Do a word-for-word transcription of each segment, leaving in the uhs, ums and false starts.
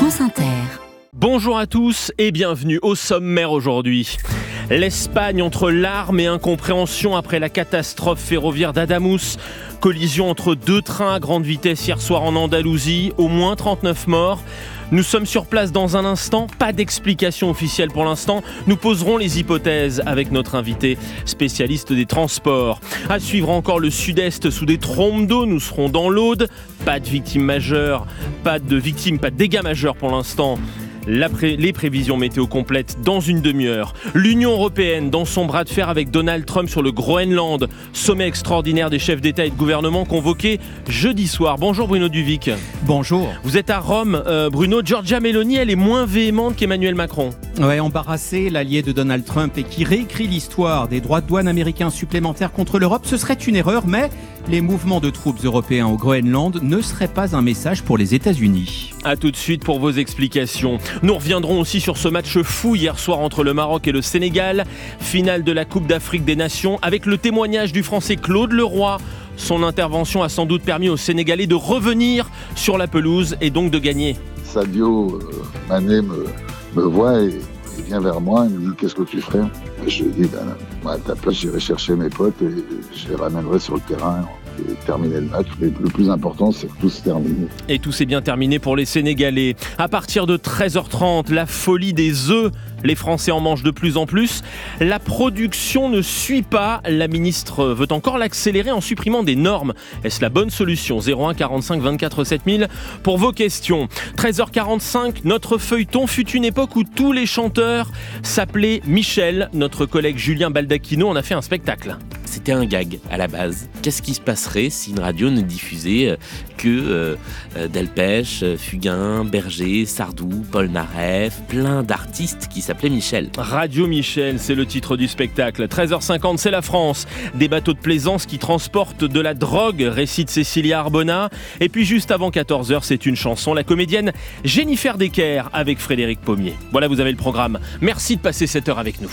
France Inter. Bonjour à tous et bienvenue au sommaire aujourd'hui. L'Espagne entre larmes et incompréhension après la catastrophe ferroviaire d'Adamuz. Collision entre deux trains à grande vitesse hier soir en Andalousie, au moins trente-neuf morts. Nous sommes sur place dans un instant, pas d'explication officielle pour l'instant. Nous poserons les hypothèses avec notre invité spécialiste des transports. À suivre encore le sud-est sous des trombes d'eau, nous serons dans l'Aude. Pas de victimes majeures, pas de victimes, pas de dégâts majeurs pour l'instant. La pré- les prévisions météo complètes dans une demi-heure. L'Union européenne dans son bras de fer avec Donald Trump sur le Groenland. Sommet extraordinaire des chefs d'État et de gouvernement convoqué jeudi soir. Bonjour Bruno Duvic. Bonjour. Vous êtes à Rome, euh, Bruno. Giorgia Meloni, elle est moins véhémente qu'Emmanuel Macron. Ouais, embarrassé, l'allié de Donald Trump et qui réécrit l'histoire des droits de douane américains supplémentaires contre l'Europe, ce serait une erreur, mais les mouvements de troupes européens au Groenland ne seraient pas un message pour les États-Unis. A tout de suite pour vos explications. Nous reviendrons aussi sur ce match fou hier soir entre le Maroc et le Sénégal. Finale de la Coupe d'Afrique des Nations avec le témoignage du Français Claude Leroy. Son intervention a sans doute permis aux Sénégalais de revenir sur la pelouse et donc de gagner. Sadio euh, Mané me, me voit et, et vient vers moi et me dit « Qu'est-ce que tu ferais ?» Et je lui dis ben, « moi, à ta place, j'irai chercher mes potes et je les ramènerai sur le terrain. » Et terminer le match. Mais le plus important, c'est que tout s'est terminé. Et tout s'est bien terminé pour les Sénégalais. À partir de treize heures trente, la folie des œufs. Les Français en mangent de plus en plus. La production ne suit pas. La ministre veut encore l'accélérer en supprimant des normes. Est-ce la bonne solution ? zéro un quarante-cinq vingt-quatre sept mille pour vos questions. treize heures quarante-cinq, notre feuilleton fut une époque où tous les chanteurs s'appelaient Michel. Notre collègue Julien Baldacchino en a fait un spectacle. C'était un gag à la base. Qu'est-ce qui se passerait si une radio ne diffusait que euh, euh, Delpech, Fugain, Berger, Sardou, Paul Naref, plein d'artistes qui s'appelaient Michel. Radio Michel, c'est le titre du spectacle. treize heures cinquante, c'est la France. Des bateaux de plaisance qui transportent de la drogue, récite Cécilia Arbona. Et puis juste avant quatorze heures, c'est une chanson, la comédienne Jennifer Decker avec Frédéric Pommier. Voilà, vous avez le programme. Merci de passer cette heure avec nous.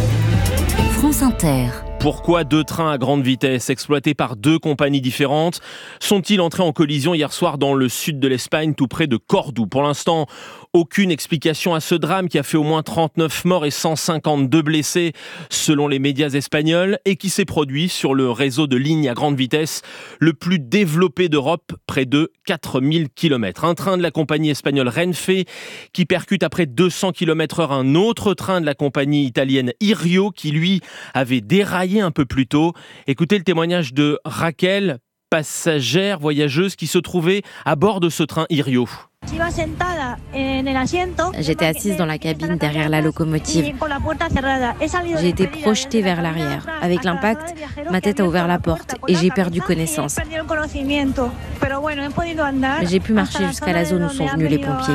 France Inter. Pourquoi deux trains à grande vitesse exploités par deux compagnies différentes sont-ils entrés en collision hier soir dans le sud de l'Espagne, tout près de Cordoue ? Pour l'instant, aucune explication à ce drame qui a fait au moins trente-neuf morts et cent cinquante-deux blessés selon les médias espagnols et qui s'est produit sur le réseau de lignes à grande vitesse le plus développé d'Europe, près de quatre mille kilomètres. Un train de la compagnie espagnole Renfe qui percute à près de deux cents kilomètres heure un autre train de la compagnie italienne Irio qui lui avait déraillé un peu plus tôt. Écoutez le témoignage de Raquel, passagère voyageuse qui se trouvait à bord de ce train Irio. J'étais assise dans la cabine derrière la locomotive. J'ai été projetée vers l'arrière. Avec l'impact, ma tête a ouvert la porte et j'ai perdu connaissance. J'ai pu marcher jusqu'à la zone où sont venus les pompiers.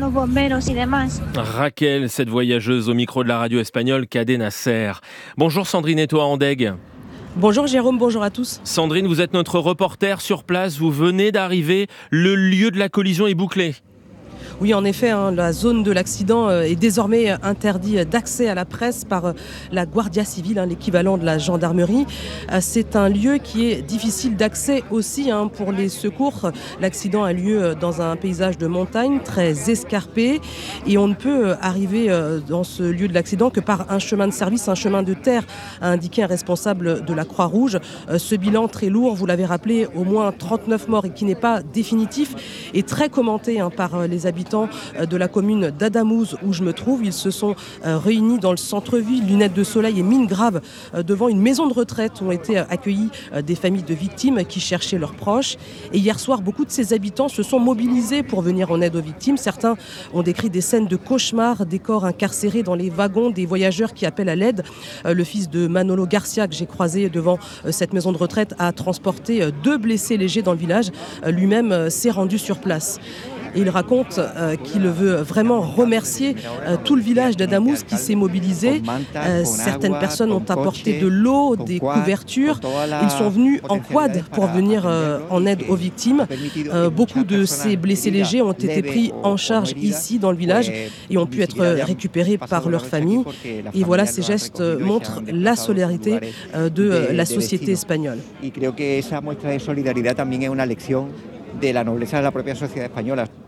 Raquel, cette voyageuse au micro de la radio espagnole Cadena Ser. Bonjour Sandrine Etoa Andeg. Bonjour Jérôme, bonjour à tous. Sandrine, vous êtes notre reporter sur place, vous venez d'arriver, le lieu de la collision est bouclé. Oui, en effet, hein, la zone de l'accident est désormais interdite d'accès à la presse par la Guardia Civile, hein, l'équivalent de la gendarmerie. C'est un lieu qui est difficile d'accès aussi hein, pour les secours. L'accident a lieu dans un paysage de montagne très escarpé et on ne peut arriver dans ce lieu de l'accident que par un chemin de service, un chemin de terre, a indiqué un responsable de la Croix-Rouge. Ce bilan très lourd, vous l'avez rappelé, au moins trente-neuf morts et qui n'est pas définitif, est très commenté hein, par les habitants de la commune d'Adamuz où je me trouve. Ils se sont réunis dans le centre-ville, lunettes de soleil et mine grave devant une maison de retraite où ont été accueillis des familles de victimes qui cherchaient leurs proches. Et hier soir, beaucoup de ces habitants se sont mobilisés pour venir en aide aux victimes. Certains ont décrit des scènes de cauchemar, des corps incarcérés dans les wagons, des voyageurs qui appellent à l'aide. Le fils de Manolo Garcia, que j'ai croisé devant cette maison de retraite, a transporté deux blessés légers dans le village. Lui-même s'est rendu sur place. Et il raconte euh, qu'il veut vraiment remercier euh, tout le village d'Adamuz qui s'est mobilisé. Euh, certaines personnes ont apporté de l'eau, des couvertures. Ils sont venus en quad pour venir euh, en aide aux victimes. Euh, beaucoup de ces blessés légers ont été pris en charge ici dans le village et ont pu être récupérés par leur famille. Et voilà, ces gestes montrent la solidarité euh, de la société espagnole. de la nobleza de la propia sociedad española.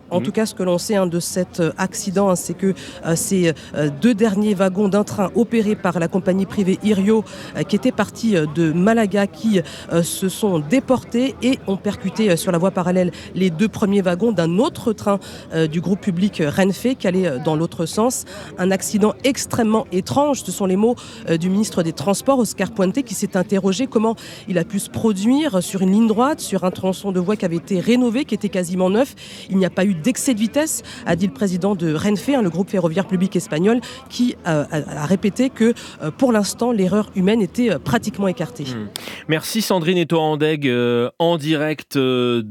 En mmh. tout cas, ce que l'on sait hein, de cet accident, hein, c'est que euh, ces euh, deux derniers wagons d'un train opéré par la compagnie privée Irio, euh, qui étaient partis euh, de Malaga, qui euh, se sont déportés et ont percuté euh, sur la voie parallèle les deux premiers wagons d'un autre train euh, du groupe public Renfe qui allait euh, dans l'autre sens. Un accident extrêmement étrange, ce sont les mots euh, du ministre des Transports, Oscar Puente, qui s'est interrogé comment il a pu se produire sur une ligne droite, sur un tronçon de voie qui avait été rénové, qui était quasiment neuf. Il n'y a pas eu d'excès de vitesse, a dit le président de Renfe, hein, le groupe ferroviaire public espagnol, qui euh, a, a répété que euh, pour l'instant, l'erreur humaine était euh, pratiquement écartée. Mmh. Merci Sandrine Etoa-Andeg, euh, en direct euh,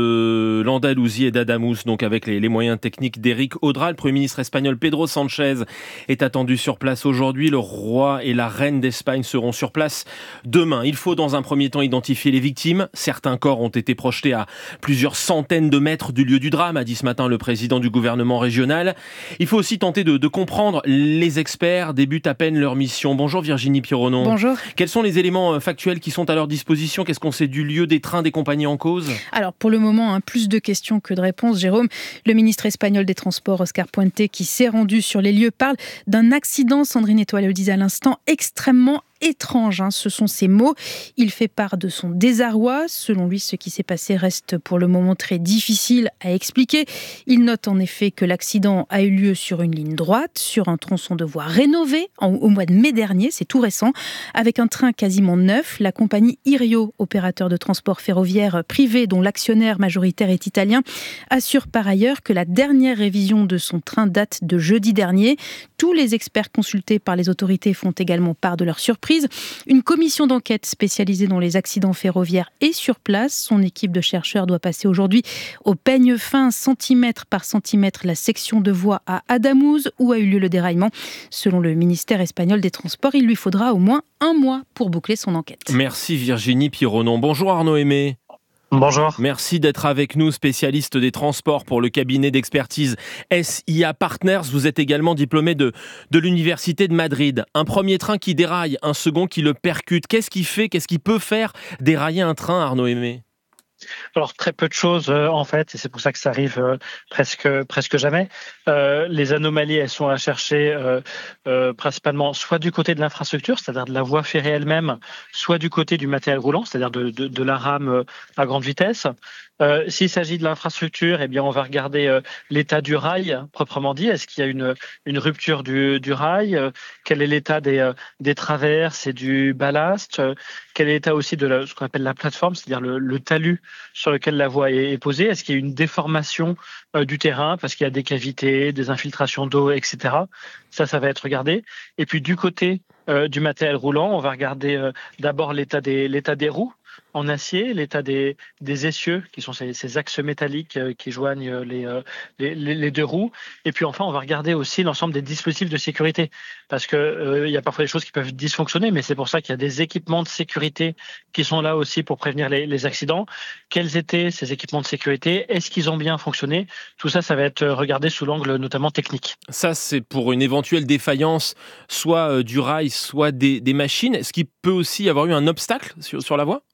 de l'Andalousie et d'Adamous, donc avec les, les moyens techniques d'Éric Audra. Le Premier ministre espagnol Pedro Sánchez est attendu sur place aujourd'hui. Le roi et la reine d'Espagne seront sur place demain. Il faut dans un premier temps identifier les victimes. Certains corps ont été projetés à plusieurs centaines de mètres du lieu du drame, a dit ce matin le président du gouvernement régional. Il faut aussi tenter de, de comprendre. Les experts débutent à peine leur mission. Bonjour Virginie Pironon. Bonjour. Quels sont les éléments factuels qui sont à leur disposition? Qu'est-ce qu'on sait du lieu, des trains, des compagnies en cause? Alors pour le moment, hein, plus de questions que de réponses, Jérôme. Le ministre espagnol des Transports, Oscar Puente, qui s'est rendu sur les lieux, parle d'un accident, Sandrine Etoa le disait à l'instant, extrêmement étrange, hein, ce sont ses mots. Il fait part de son désarroi. Selon lui, ce qui s'est passé reste pour le moment très difficile à expliquer. Il note en effet que l'accident a eu lieu sur une ligne droite, sur un tronçon de voie rénové en, au mois de mai dernier, c'est tout récent, avec un train quasiment neuf. La compagnie Irio, opérateur de transport ferroviaire privé dont l'actionnaire majoritaire est italien, assure par ailleurs que la dernière révision de son train date de jeudi dernier. Tous les experts consultés par les autorités font également part de leur surprise. Une commission d'enquête spécialisée dans les accidents ferroviaires est sur place. Son équipe de chercheurs doit passer aujourd'hui au peigne fin, centimètre par centimètre, la section de voie à Adamous où a eu lieu le déraillement. Selon le ministère espagnol des Transports, il lui faudra au moins un mois pour boucler son enquête. Merci Virginie Pironon. Bonjour Arnaud Aimé. Bonjour. Merci d'être avec nous, spécialiste des transports pour le cabinet d'expertise S I A Partners. Vous êtes également diplômé de, de l'Université de Madrid. Un premier train qui déraille, un second qui le percute. Qu'est-ce qui fait, qu'est-ce qui peut faire dérailler un train, Arnaud Aimé ? Alors très peu de choses euh, en fait, et c'est pour ça que ça arrive euh, presque presque jamais. Euh, les anomalies, elles sont à chercher euh, euh, principalement soit du côté de l'infrastructure, c'est-à-dire de la voie ferrée elle-même, soit du côté du matériel roulant, c'est-à-dire de, de, de la rame euh, à grande vitesse. Euh, s'il s'agit de l'infrastructure, eh bien on va regarder euh, l'état du rail proprement dit. Est-ce qu'il y a une une rupture du, du rail? euh, Quel est l'état des euh, des traverses et du ballast? euh, Quel est l'état aussi de la, ce qu'on appelle la plateforme, c'est-à-dire le, le talus sur lequel la voie est, est posée? Est-ce qu'il y a une déformation euh, du terrain parce qu'il y a des cavités, des infiltrations d'eau, et cetera. Ça, ça va être regardé. Et puis du côté euh, du matériel roulant, on va regarder euh, d'abord l'état des l'état des roues en acier, l'état des, des essieux, qui sont ces, ces axes métalliques euh, qui joignent les, euh, les, les deux roues. Et puis enfin, on va regarder aussi l'ensemble des dispositifs de sécurité, parce que euh, il y a parfois des choses qui peuvent dysfonctionner, mais c'est pour ça qu'il y a des équipements de sécurité qui sont là aussi pour prévenir les, les accidents. Quels étaient ces équipements de sécurité? Est-ce qu'ils ont bien fonctionné? Tout ça, ça va être regardé sous l'angle notamment technique. Ça, c'est pour une éventuelle défaillance, soit du rail, soit des, des machines. Est-ce qu'il peut aussi y avoir eu un obstacle sur, sur la voie?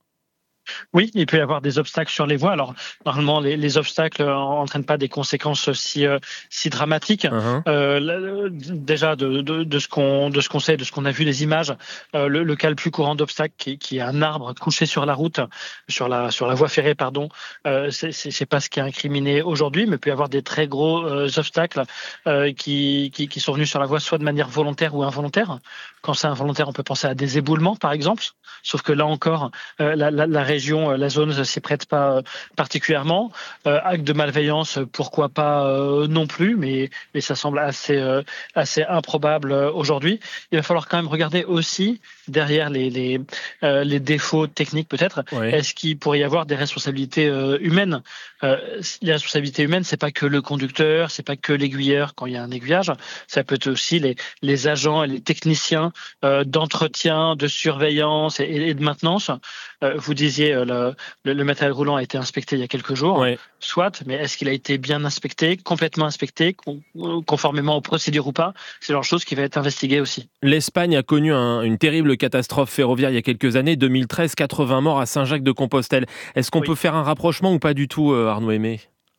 Oui, il peut y avoir des obstacles sur les voies. Alors, normalement, les, les obstacles n'entraînent pas des conséquences si, euh, si dramatiques. Uh-huh. Euh, là, déjà, de, de, de ce qu'on de ce qu'on sait, de ce qu'on a vu les images, euh, le, le cas le plus courant d'obstacle, qui, qui est un arbre couché sur la route, sur la sur la voie ferrée, pardon. Euh, c'est, c'est, c'est pas ce qui est incriminé aujourd'hui, mais il peut y avoir des très gros euh, obstacles euh, qui, qui qui sont venus sur la voie, soit de manière volontaire ou involontaire. Quand c'est involontaire, on peut penser à des éboulements, par exemple. Sauf que là encore, euh, la, la, la région, la zone ne s'y prête pas particulièrement. Euh, acte de malveillance, pourquoi pas euh, non plus, mais, mais ça semble assez, euh, assez improbable aujourd'hui. Il va falloir quand même regarder aussi derrière les, les, euh, les défauts techniques peut-être. Oui. Est-ce qu'il pourrait y avoir des responsabilités euh, humaines? euh, Les responsabilités humaines, c'est pas que le conducteur, c'est pas que l'aiguilleur quand il y a un aiguillage, ça peut être aussi les, les agents et les techniciens euh, d'entretien, de surveillance et, et de maintenance. Euh, vous disiez euh, le, le, le matériel roulant a été inspecté il y a quelques jours, oui. Soit, mais est-ce qu'il a été bien inspecté, complètement inspecté, conformément aux procédures ou pas? C'est genre de chose qui va être investiguée aussi. L'Espagne a connu un, une terrible catastrophe ferroviaire il y a quelques années, deux mille treize, quatre-vingts morts à Saint-Jacques-de-Compostelle. Est-ce qu'on oui. peut faire un rapprochement ou pas du tout, euh, Arnaud Aimé?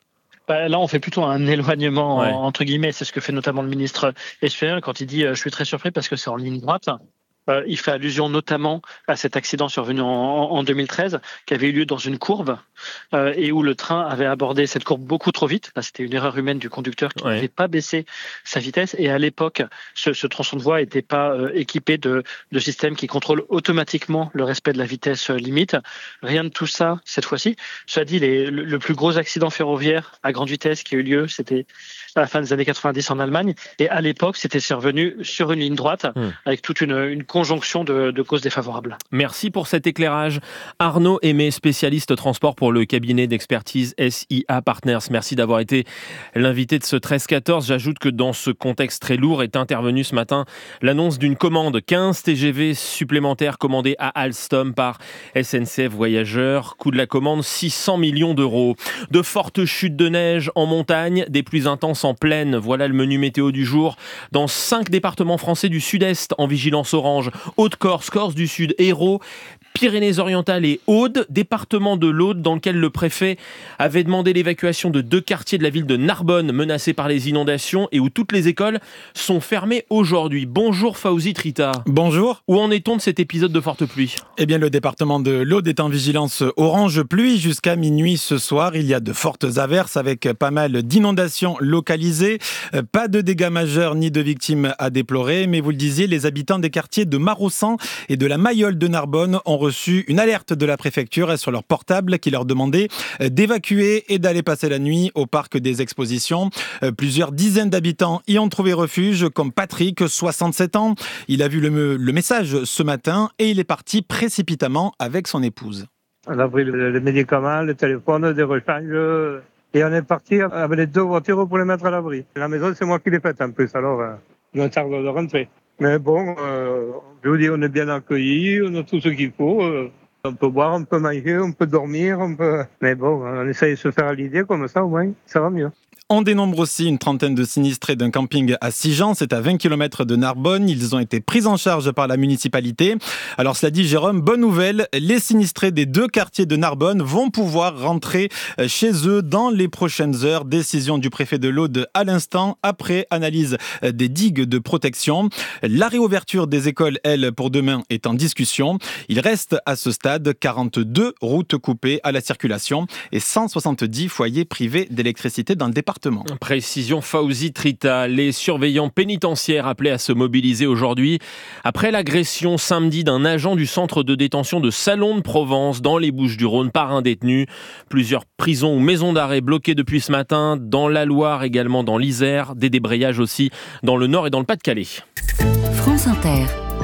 Bah, là, on fait plutôt un éloignement, Ouais. entre guillemets. C'est ce que fait notamment le ministre espagnol quand il dit euh, « je suis très surpris parce que c'est en ligne droite ». Euh, il fait allusion notamment à cet accident survenu en, en deux mille treize, qui avait eu lieu dans une courbe euh, et où le train avait abordé cette courbe beaucoup trop vite. Là, c'était une erreur humaine du conducteur qui Ouais. n'avait pas baissé sa vitesse. Et à l'époque, ce, ce tronçon de voie n'était pas euh, équipé de, de systèmes qui contrôlent automatiquement le respect de la vitesse euh, limite. Rien de tout ça cette fois-ci. Cela dit, les, le, le plus gros accident ferroviaire à grande vitesse qui a eu lieu, c'était à la fin des années quatre-vingt-dix en Allemagne. Et à l'époque, c'était survenu sur une ligne droite Mmh. avec toute une, une conjonction de, de causes défavorables. Merci pour cet éclairage. Arnaud Aimé, spécialiste transport pour le cabinet d'expertise S I A Partners. Merci d'avoir été l'invité de ce treize quatorze. J'ajoute que dans ce contexte très lourd est intervenue ce matin l'annonce d'une commande quinze T G V supplémentaires commandés à Alstom par S N C F Voyageurs. Coût de la commande six cents millions d'euros. De fortes chutes de neige en montagne, des pluies intenses en plaine. Voilà le menu météo du jour. Dans cinq départements français du sud-est en vigilance orange. Haute-Corse, Corse du Sud, Hérault, Pyrénées-Orientales et Aude, département de l'Aude dans lequel le préfet avait demandé l'évacuation de deux quartiers de la ville de Narbonne menacés par les inondations et où toutes les écoles sont fermées aujourd'hui. Bonjour Fawzi Trita. Bonjour. Où en est-on de cet épisode de forte pluie ? Eh bien, le département de l'Aude est en vigilance orange pluie jusqu'à minuit ce soir. Il y a de fortes averses avec pas mal d'inondations localisées. Pas de dégâts majeurs ni de victimes à déplorer. Mais vous le disiez, les habitants des quartiers de Marossan et de la Mayole de Narbonne ont reçu une alerte de la préfecture sur leur portable qui leur demandait d'évacuer et d'aller passer la nuit au parc des expositions. Plusieurs dizaines d'habitants y ont trouvé refuge, comme Patrick, soixante-sept ans. Il a vu le, le message ce matin et il est parti précipitamment avec son épouse. On a pris le, le médicament, le téléphone, des rechanges et on est parti avec les deux voitures pour les mettre à l'abri. La maison, c'est moi qui l'ai faite en plus, alors euh, on tarde de rentrer. Mais bon, euh, je vous dis, on est bien accueillis, on a tout ce qu'il faut. Euh, on peut boire, on peut manger, on peut dormir, on peut... Mais bon, on essaye de se faire à l'idée comme ça, au moins, ça va mieux. On dénombre aussi une trentaine de sinistrés d'un camping à Sigean, c'est à vingt kilomètres de Narbonne. Ils ont été pris en charge par la municipalité. Alors cela dit, Jérôme, bonne nouvelle, les sinistrés des deux quartiers de Narbonne vont pouvoir rentrer chez eux dans les prochaines heures. Décision du préfet de l'Aude à l'instant, après analyse des digues de protection. La réouverture des écoles, elle, pour demain, est en discussion. Il reste à ce stade quarante-deux routes coupées à la circulation et cent soixante-dix foyers privés d'électricité dans le département. Précision Fawzi Trita. Les surveillants pénitentiaires appelés à se mobiliser aujourd'hui après l'agression samedi d'un agent du centre de détention de Salon de Provence dans les Bouches-du-Rhône par un détenu. Plusieurs prisons ou maisons d'arrêt bloquées depuis ce matin, dans la Loire, également dans l'Isère, des débrayages aussi dans le Nord et dans le Pas-de-Calais. France Inter,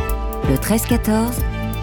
le treize quatorze,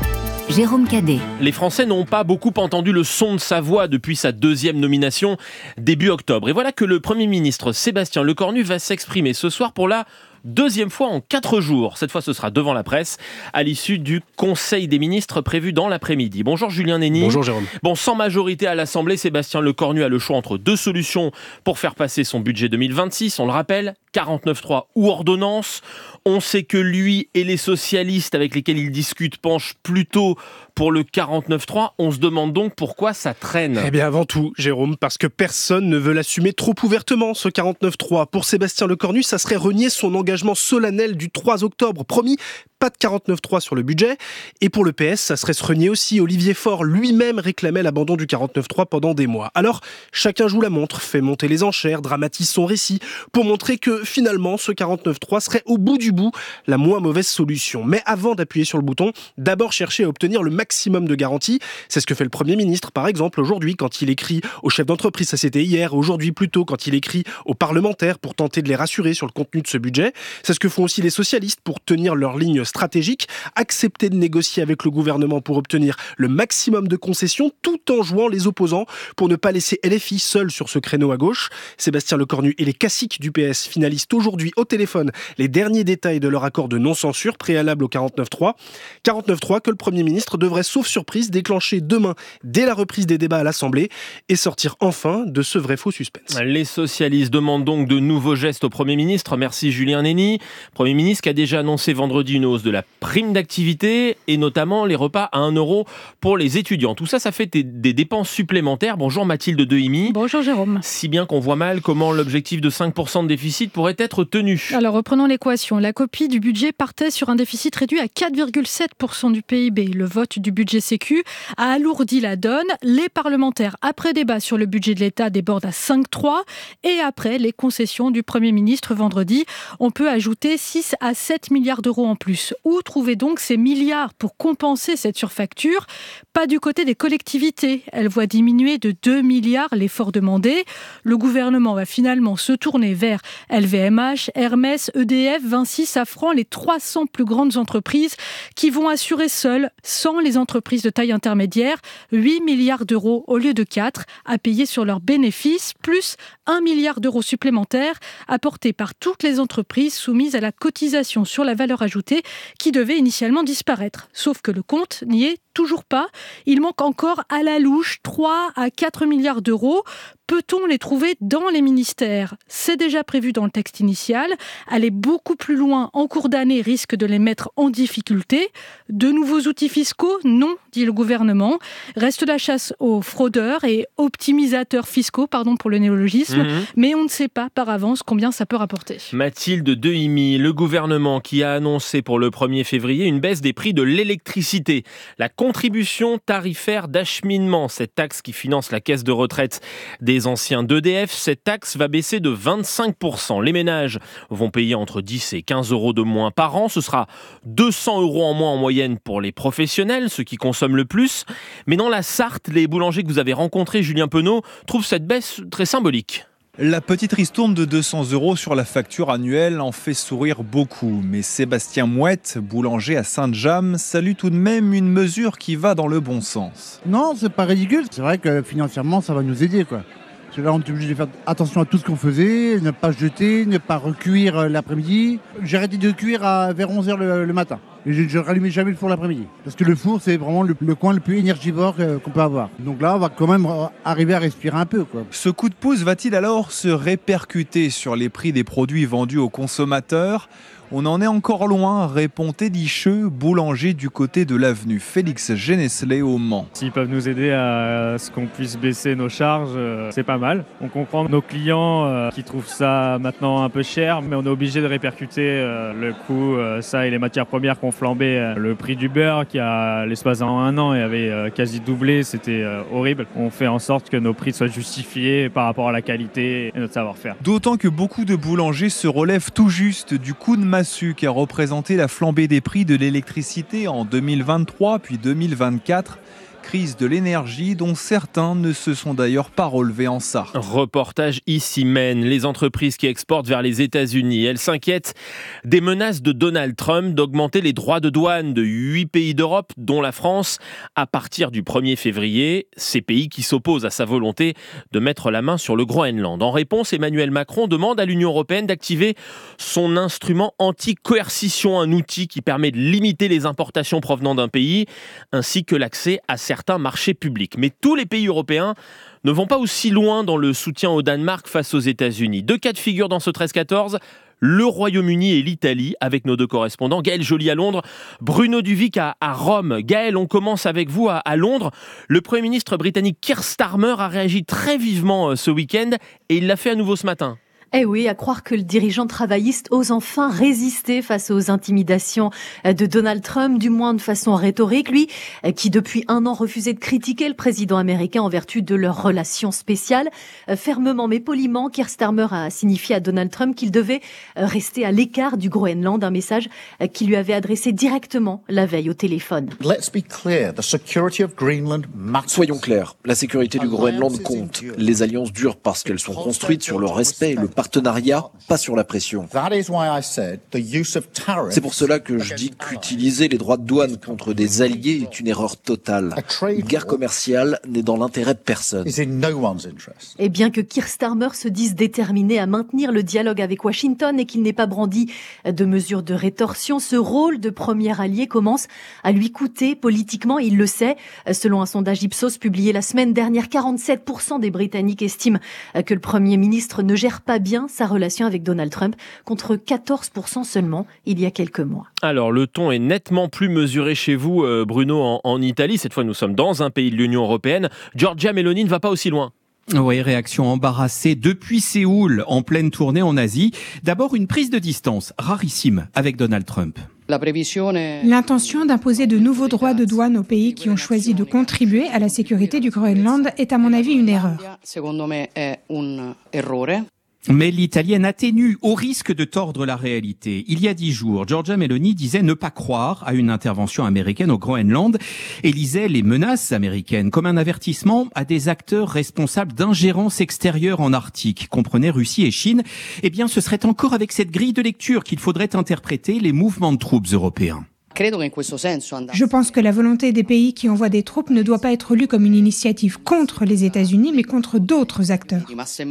Jérôme Cadet. Les Français n'ont pas beaucoup entendu le son de sa voix depuis sa deuxième nomination début octobre. Et voilà que le Premier ministre Sébastien Lecornu va s'exprimer ce soir pour la deuxième fois en quatre jours. Cette fois, ce sera devant la presse, à l'issue du Conseil des ministres prévu dans l'après-midi. Bonjour Julien Nény. Bonjour Jérôme. Bon, sans majorité à l'Assemblée, Sébastien Lecornu a le choix entre deux solutions pour faire passer son budget deux mille vingt-six. On le rappelle, quarante-neuf trois ou ordonnance. On sait que lui et les socialistes avec lesquels il discute penchent plutôt pour le quarante-neuf trois. On se demande donc pourquoi ça traîne. Eh bien avant tout, Jérôme, parce que personne ne veut l'assumer trop ouvertement, ce quarante-neuf trois. Pour Sébastien Lecornu, ça serait renier son engagement solennel du trois octobre. Promis, pas de quarante-neuf trois sur le budget. Et pour le P S, ça serait se renier aussi. Olivier Faure lui-même réclamait l'abandon du quarante-neuf trois pendant des mois. Alors, chacun joue la montre, fait monter les enchères, dramatise son récit, pour montrer que finalement, ce quarante-neuf trois serait au bout du bout la moins mauvaise solution. Mais avant d'appuyer sur le bouton, d'abord chercher à obtenir le maximum de garanties. C'est ce que fait le Premier ministre, par exemple, aujourd'hui, quand il écrit aux chefs d'entreprise, ça c'était hier, aujourd'hui plutôt, quand il écrit aux parlementaires pour tenter de les rassurer sur le contenu de ce budget. C'est ce que font aussi les socialistes pour tenir leur ligne stratégique, accepter de négocier avec le gouvernement pour obtenir le maximum de concessions, tout en jouant les opposants pour ne pas laisser L F I seul sur ce créneau à gauche. Sébastien Lecornu et les caciques du P S finalisent journalistes aujourd'hui au téléphone les derniers détails de leur accord de non-censure préalable au quarante-neuf trois. quarante-neuf trois que le Premier ministre devrait, sauf surprise, déclencher demain dès la reprise des débats à l'Assemblée et sortir enfin de ce vrai faux suspense. Les socialistes demandent donc de nouveaux gestes au Premier ministre. Merci Julien Néni. Premier ministre qui a déjà annoncé vendredi une hausse de la prime d'activité et notamment les repas à un euro pour les étudiants. Tout ça, ça fait des, des dépenses supplémentaires. Bonjour Mathilde Dehimi. Bonjour Jérôme. Si bien qu'on voit mal comment l'objectif de cinq pour cent de déficit pourrait être tenu. Alors reprenons l'équation. La copie du budget partait sur un déficit réduit à quatre virgule sept pour cent du P I B. Le vote du budget Sécu a alourdi la donne. Les parlementaires, après débat sur le budget de l'État, débordent à cinq virgule trois et après les concessions du Premier ministre vendredi, on peut ajouter six à sept milliards d'euros en plus. Où trouver donc ces milliards pour compenser cette surfacture ? Pas du côté des collectivités. Elles voient diminuer de deux milliards l'effort demandé. Le gouvernement va finalement se tourner vers L V M H, Hermès, E D F, Vinci, Safran, les trois cents plus grandes entreprises qui vont assurer seules, sans les entreprises de taille intermédiaire, huit milliards d'euros au lieu de quatre à payer sur leurs bénéfices, plus un milliard d'euros supplémentaires apportés par toutes les entreprises soumises à la cotisation sur la valeur ajoutée qui devait initialement disparaître. Sauf que le compte n'y est toujours pas. Il manque encore à la louche trois à quatre milliards d'euros. Peut-on les trouver dans les ministères ? C'est déjà prévu dans le texte initial. Aller beaucoup plus loin en cours d'année risque de les mettre en difficulté. De nouveaux outils fiscaux ? Non, dit le gouvernement. Reste la chasse aux fraudeurs et optimisateurs fiscaux, pardon pour le néologisme, mmh. mais on ne sait pas par avance combien ça peut rapporter. Mathilde Dehimi, le gouvernement qui a annoncé pour le premier février une baisse des prix de l'électricité. La contribution tarifaire d'acheminement, cette taxe qui finance la caisse de retraite des anciens d'E D F, cette taxe va baisser de vingt-cinq pour cent. Les ménages vont payer entre dix et quinze euros de moins par an. Ce sera deux cents euros en moins en moyenne pour les professionnels, ceux qui consomment le plus. Mais dans la Sarthe, les boulangers que vous avez rencontrés, Julien Penaud, trouvent cette baisse très symbolique. La petite ristourne de deux cents euros sur la facture annuelle en fait sourire beaucoup. Mais Sébastien Mouette, boulanger à Sainte-Jamme, salue tout de même une mesure qui va dans le bon sens. Non, c'est pas ridicule. C'est vrai que financièrement, ça va nous aider, quoi. Parce que là, on est obligé de faire attention à tout ce qu'on faisait, ne pas jeter, ne pas recuire l'après-midi. J'ai arrêté de cuire à, vers onze heures le, le matin. Et je ne rallumais jamais le four l'après-midi. Parce que le four, c'est vraiment le, le coin le plus énergivore euh, qu'on peut avoir. Donc là, on va quand même arriver à respirer un peu, quoi. Ce coup de pouce va-t-il alors se répercuter sur les prix des produits vendus aux consommateurs ? On en est encore loin, répond Teddy Cheux, boulanger du côté de l'avenue Félix Géneslet au Mans. S'ils peuvent nous aider à ce qu'on puisse baisser nos charges, euh, c'est pas mal. On comprend nos clients euh, qui trouvent ça maintenant un peu cher, mais on est obligé de répercuter euh, le coût, euh, ça et les matières premières qui ont flambé. Euh, le prix du beurre qui a l'espace en un an et avait euh, quasi doublé, c'était euh, horrible. On fait en sorte que nos prix soient justifiés par rapport à la qualité et notre savoir-faire. D'autant que beaucoup de boulangers se relèvent tout juste du coup de masse qui a représenté la flambée des prix de l'électricité en deux mille vingt-trois puis deux mille vingt-quatre. Crise de l'énergie dont certains ne se sont d'ailleurs pas relevés en Sarthe. Reportage ici Maine. Les entreprises qui exportent vers les États-Unis, elles s'inquiètent des menaces de Donald Trump d'augmenter les droits de douane de huit pays d'Europe, dont la France, à partir du premier février. Ces pays qui s'opposent à sa volonté de mettre la main sur le Groenland. En réponse, Emmanuel Macron demande à l'Union européenne d'activer son instrument anti-coercition, un outil qui permet de limiter les importations provenant d'un pays, ainsi que l'accès à certains certains marchés publics. Mais tous les pays européens ne vont pas aussi loin dans le soutien au Danemark face aux États-Unis. Deux cas de figure dans ce treize quatorze, le Royaume-Uni et l'Italie, avec nos deux correspondants, Gaël Joly à Londres, Bruno Duvic à, à Rome. Gaël, on commence avec vous à, à Londres. Le Premier ministre britannique Keir Starmer a réagi très vivement ce week-end et il l'a fait à nouveau ce matin. Eh oui, à croire que le dirigeant travailliste ose enfin résister face aux intimidations de Donald Trump, du moins de façon rhétorique. Lui, qui depuis un an refusait de critiquer le président américain en vertu de leur relation spéciale. Fermement mais poliment, Keir Starmer a signifié à Donald Trump qu'il devait rester à l'écart du Groenland, un message qu'il lui avait adressé directement la veille au téléphone. Soyons clairs, la sécurité du Groenland compte. Les alliances durent parce qu'elles sont construites sur le respect et le partage partenariat, pas sur la pression. C'est pour cela que je dis qu'utiliser les droits de douane contre des alliés est une erreur totale. Une guerre commerciale n'est dans l'intérêt de personne. Et bien que Keir Starmer se dise déterminé à maintenir le dialogue avec Washington et qu'il n'ait pas brandi de mesures de rétorsion, ce rôle de premier allié commence à lui coûter politiquement, il le sait. Selon un sondage Ipsos publié la semaine dernière, quarante-sept pour cent des Britanniques estiment que le Premier ministre ne gère pas bien sa relation avec Donald Trump, contre quatorze pour cent seulement il y a quelques mois. Alors, le ton est nettement plus mesuré chez vous, Bruno, en, en Italie. Cette fois, nous sommes dans un pays de l'Union européenne. Giorgia Meloni ne va pas aussi loin. Oui, réaction embarrassée depuis Séoul, en pleine tournée en Asie. D'abord, une prise de distance rarissime avec Donald Trump. L'intention d'imposer de nouveaux droits de douane aux pays qui ont choisi de contribuer à la sécurité du Groenland est à mon avis une erreur. Mais l'Italienne atténue au risque de tordre la réalité. Il y a dix jours, Giorgia Meloni disait ne pas croire à une intervention américaine au Groenland et lisait les menaces américaines comme un avertissement à des acteurs responsables d'ingérence extérieure en Arctique, comprenez Russie et Chine. Eh bien, ce serait encore avec cette grille de lecture qu'il faudrait interpréter les mouvements de troupes européens. Je pense que la volonté des pays qui envoient des troupes ne doit pas être lue comme une initiative contre les États-Unis, mais contre d'autres acteurs.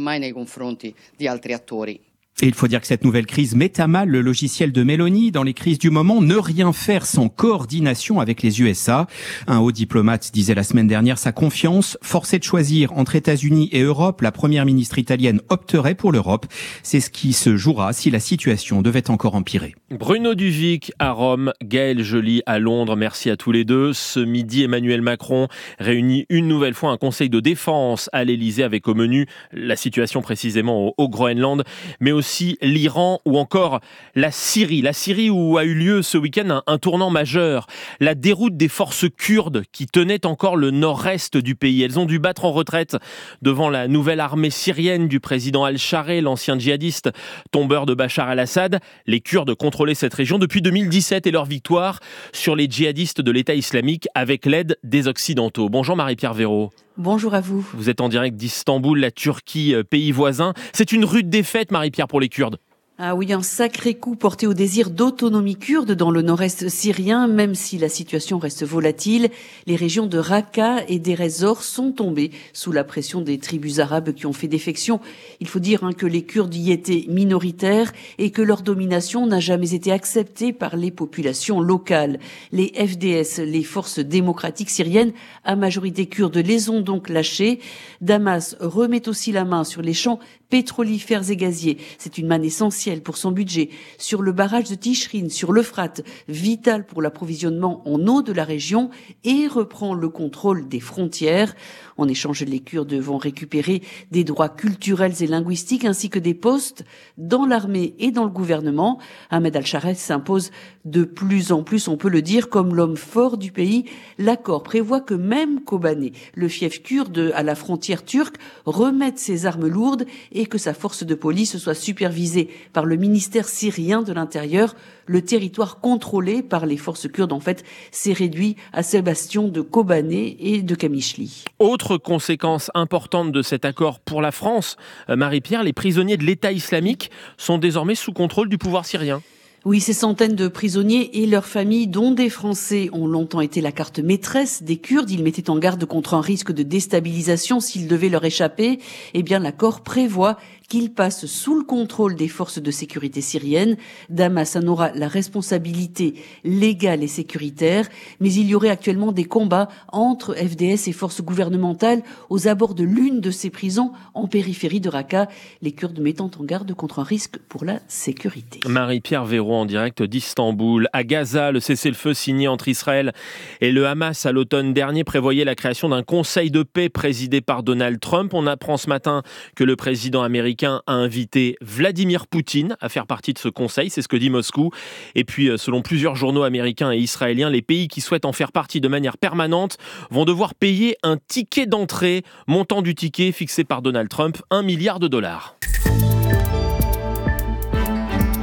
Et il faut dire que cette nouvelle crise met à mal le logiciel de Meloni. Dans les crises du moment, ne rien faire sans coordination avec les U S A. Un haut diplomate disait la semaine dernière sa confiance. Forcée de choisir entre États-Unis et Europe, la première ministre italienne opterait pour l'Europe. C'est ce qui se jouera si la situation devait encore empirer. Bruno Duvic à Rome, Gaël Joly à Londres. Merci à tous les deux. Ce midi, Emmanuel Macron réunit une nouvelle fois un conseil de défense à l'Elysée avec au menu la situation précisément au, au Groenland, mais aussi aussi l'Iran ou encore la Syrie. La Syrie où a eu lieu ce week-end un, un tournant majeur. La déroute des forces kurdes qui tenaient encore le nord-est du pays. Elles ont dû battre en retraite devant la nouvelle armée syrienne du président Al-Shareh, l'ancien djihadiste tombeur de Bachar al-Assad. Les Kurdes contrôlaient cette région depuis deux mille dix-sept et leur victoire sur les djihadistes de l'État islamique avec l'aide des Occidentaux. Bonjour Marie-Pierre Véraud. Bonjour à vous. Vous êtes en direct d'Istanbul, la Turquie, pays voisin. C'est une rude défaite, Marie-Pierre, pour les Kurdes. Ah oui, un sacré coup porté au désir d'autonomie kurde dans le nord-est syrien, même si la situation reste volatile. Les régions de Raqqa et d'Deir ez-Zor sont tombées sous la pression des tribus arabes qui ont fait défection. Il faut dire hein, que les Kurdes y étaient minoritaires et que leur domination n'a jamais été acceptée par les populations locales. Les F D S, les forces démocratiques syriennes, à majorité kurde, les ont donc lâchées. Damas remet aussi la main sur les champs pétrolifères et gaziers. C'est une manne essentielle pour son budget. Sur le barrage de Tichrin, sur l'Euphrate, vital pour l'approvisionnement en eau de la région, et reprend le contrôle des frontières. En échange, les Kurdes vont récupérer des droits culturels et linguistiques ainsi que des postes dans l'armée et dans le gouvernement. Ahmed Al-Shareh s'impose de plus en plus, on peut le dire, comme l'homme fort du pays. L'accord prévoit que même Kobané, le fief kurde à la frontière turque, remette ses armes lourdes et que sa force de police soit supervisée par le ministère syrien de l'Intérieur. Le territoire contrôlé par les forces kurdes, en fait, s'est réduit à ces bastions de Kobané et de Kamishli. Autre conséquence importante de cet accord pour la France, Marie-Pierre, les prisonniers de l'État islamique sont désormais sous contrôle du pouvoir syrien. Oui, ces centaines de prisonniers et leurs familles, dont des Français, ont longtemps été la carte maîtresse des Kurdes. Ils mettaient en garde contre un risque de déstabilisation s'ils devaient leur échapper. Eh bien, l'accord prévoit qu'ils passent sous le contrôle des forces de sécurité syriennes. Damas en aura la responsabilité légale et sécuritaire, mais il y aurait actuellement des combats entre F D S et forces gouvernementales aux abords de l'une de ces prisons en périphérie de Raqqa, les Kurdes mettant en garde contre un risque pour la sécurité. Marie-Pierre Véraud en direct d'Istanbul. À Gaza, le cessez-le-feu signé entre Israël et le Hamas à l'automne dernier prévoyait la création d'un conseil de paix présidé par Donald Trump. On apprend ce matin que le président américain a invité Vladimir Poutine à faire partie de ce conseil, c'est ce que dit Moscou. Et puis, selon plusieurs journaux américains et israéliens, les pays qui souhaitent en faire partie de manière permanente vont devoir payer un ticket d'entrée, montant du ticket fixé par Donald Trump, un milliard de dollars.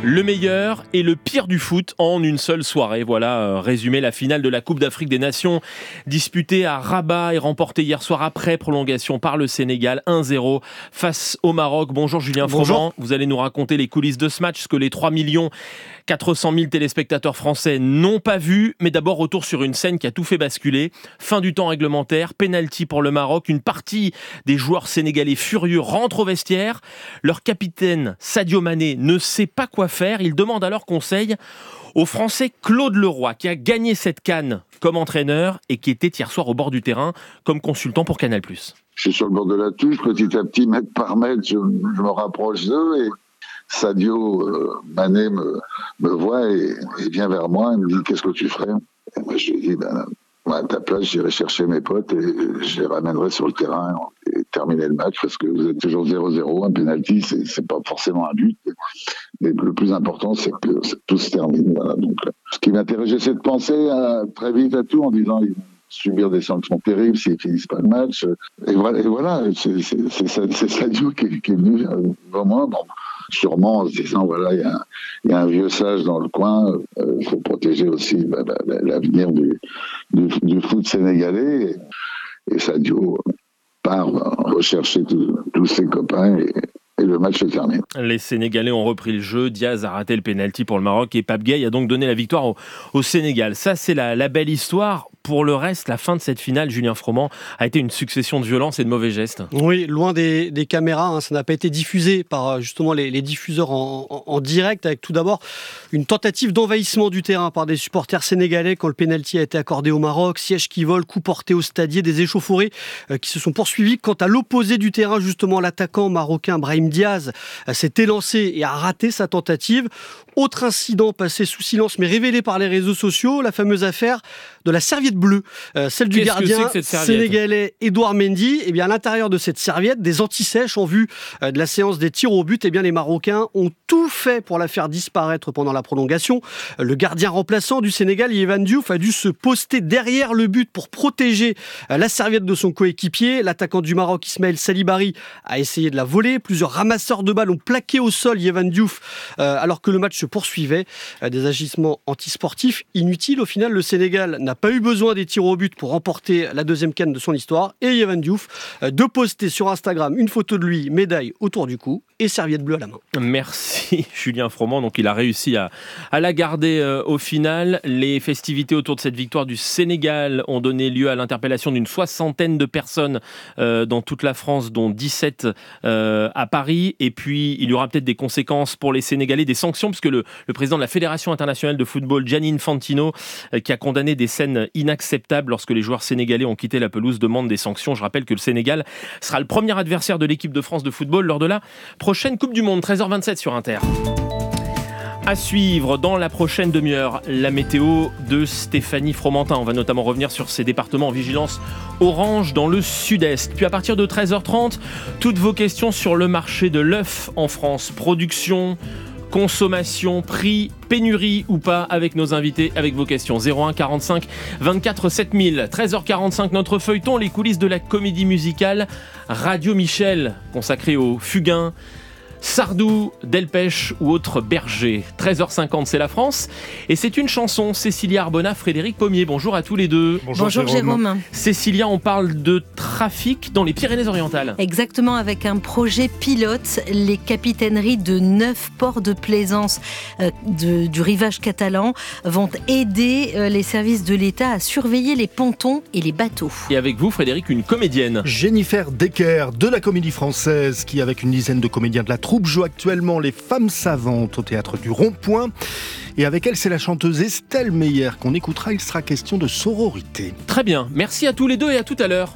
Le meilleur et le pire du foot en une seule soirée. Voilà, euh, résumé la finale de la Coupe d'Afrique des Nations disputée à Rabat et remportée hier soir après prolongation par le Sénégal un zéro face au Maroc. Bonjour Julien Froment, vous allez nous raconter les coulisses de ce match, ce que les trois millions quatre cent mille téléspectateurs français n'ont pas vu. Mais d'abord, retour sur une scène qui a tout fait basculer. Fin du temps réglementaire, penalty pour le Maroc. Une partie des joueurs sénégalais furieux rentrent au vestiaire. Leur capitaine Sadio Mané ne sait pas quoi faire. Il demande alors conseil au Français Claude Leroy, qui a gagné cette CAN comme entraîneur et qui était hier soir au bord du terrain comme consultant pour Canal plus. Je suis sur le bord de la touche, petit à petit, mètre par mètre, je, je me rapproche d'eux et Sadio euh, Mané me, me voit et, et vient vers moi et me dit « Qu'est-ce que tu ferais ?» Et moi je lui dis ben, « À ta place, j'irai chercher mes potes et je les ramènerai sur le terrain et terminer le match parce que vous êtes toujours zéro zéro, un penalty, c'est, c'est pas forcément un but. Mais le plus important, c'est que tout se termine. » Voilà. Donc, ce qui m'intéresse, j'essaie de penser à, très vite à tout en disant « subir des sanctions terribles s'ils finissent pas le match. » Et voilà, et voilà c'est, c'est, c'est, c'est Sadio qui, qui est venu devant moi. Bon, sûrement en se disant, voilà, il y, y a un vieux sage dans le coin, il euh, faut protéger aussi bah, bah, l'avenir du, du, du foot sénégalais. Et, et Sadio part rechercher tous ses copains et, et le match se termine. Les Sénégalais ont repris le jeu, Diaz a raté le pénalty pour le Maroc et Pape Gueye a donc donné la victoire au, au Sénégal. Ça, c'est la, la belle histoire. Pour le reste, la fin de cette finale, Julien Froment, a été une succession de violences et de mauvais gestes. Oui, loin des, des caméras, hein, ça n'a pas été diffusé par justement les, les diffuseurs en, en, en direct, avec tout d'abord une tentative d'envahissement du terrain par des supporters sénégalais quand le pénalty a été accordé au Maroc, siège qui vole, coup porté au stadier, des échauffourées euh, qui se sont poursuivis. Quant à l'opposé du terrain, justement, l'attaquant marocain Brahim Diaz euh, s'est élancé et a raté sa tentative. Autre incident passé sous silence mais révélé par les réseaux sociaux, la fameuse affaire de la serviette bleue, euh, celle du Qu'est-ce gardien sénégalais Edouard Mendy. Et bien à l'intérieur de cette serviette, des antisèches en vue euh, de la séance des tirs au but. Et bien les Marocains ont tout fait pour la faire disparaître pendant la prolongation. Euh, le gardien remplaçant du Sénégal, Yehvan Diouf, a dû se poster derrière le but pour protéger euh, la serviette de son coéquipier. L'attaquant du Maroc, Ismaël Salibari, a essayé de la voler. Plusieurs ramasseurs de balles ont plaqué au sol Yehvan Diouf euh, alors que le match se poursuivait. Euh, des agissements antisportifs inutiles. Au final, le Sénégal n'a pas eu besoin des tirs au but pour remporter la deuxième CAN de son histoire. Et Yehvan Diouf euh, de poster sur Instagram une photo de lui, médaille autour du cou et serviette bleue à la main. Merci Julien Froment. Donc il a réussi à, à la garder euh, au final. Les festivités autour de cette victoire du Sénégal ont donné lieu à l'interpellation d'une soixantaine de personnes euh, dans toute la France, dont dix-sept euh, à Paris. Et puis il y aura peut-être des conséquences pour les Sénégalais, des sanctions, puisque le, le président de la Fédération internationale de football, Gianni Infantino, euh, qui a condamné des scènes inacceptables lorsque les joueurs sénégalais ont quitté la pelouse, demande des sanctions. Je rappelle que le Sénégal sera le premier adversaire de l'équipe de France de football lors de la prochaine Coupe du Monde, treize heures vingt-sept sur Inter. À suivre dans la prochaine demi-heure, la météo de Stéphanie Fromentin. On va notamment revenir sur ces départements en vigilance orange dans le sud-est. Puis à partir de treize heures trente, toutes vos questions sur le marché de l'œuf en France. Production, consommation, prix, pénurie ou pas, avec nos invités, avec vos questions. zéro un quarante-cinq vingt-quatre sept mille. treize heures quarante-cinq, notre feuilleton, les coulisses de la comédie musicale Radio Michel, consacrée aux Fugain, Sardou, Delpech ou autres bergers. treize heures cinquante, c'est la France. Et c'est une chanson. Cécilia Arbona, Frédéric Pommier. Bonjour à tous les deux. Bonjour, Bonjour Jérôme. Jérôme. Cécilia, on parle de trafic dans les Pyrénées-Orientales. Exactement, avec un projet pilote. Les capitaineries de neuf ports de plaisance euh, de, du rivage catalan vont aider euh, les services de l'État à surveiller les pontons et les bateaux. Et avec vous, Frédéric, une comédienne. Jennifer Decker, de la Comédie Française, qui, avec une dizaine de comédiens de la troupe, joue actuellement Les Femmes Savantes au Théâtre du Rond-Point. Et avec elle, c'est la chanteuse Estelle Meyer qu'on écoutera. Il sera question de sororité. Très bien. Merci à tous les deux et à tout à l'heure.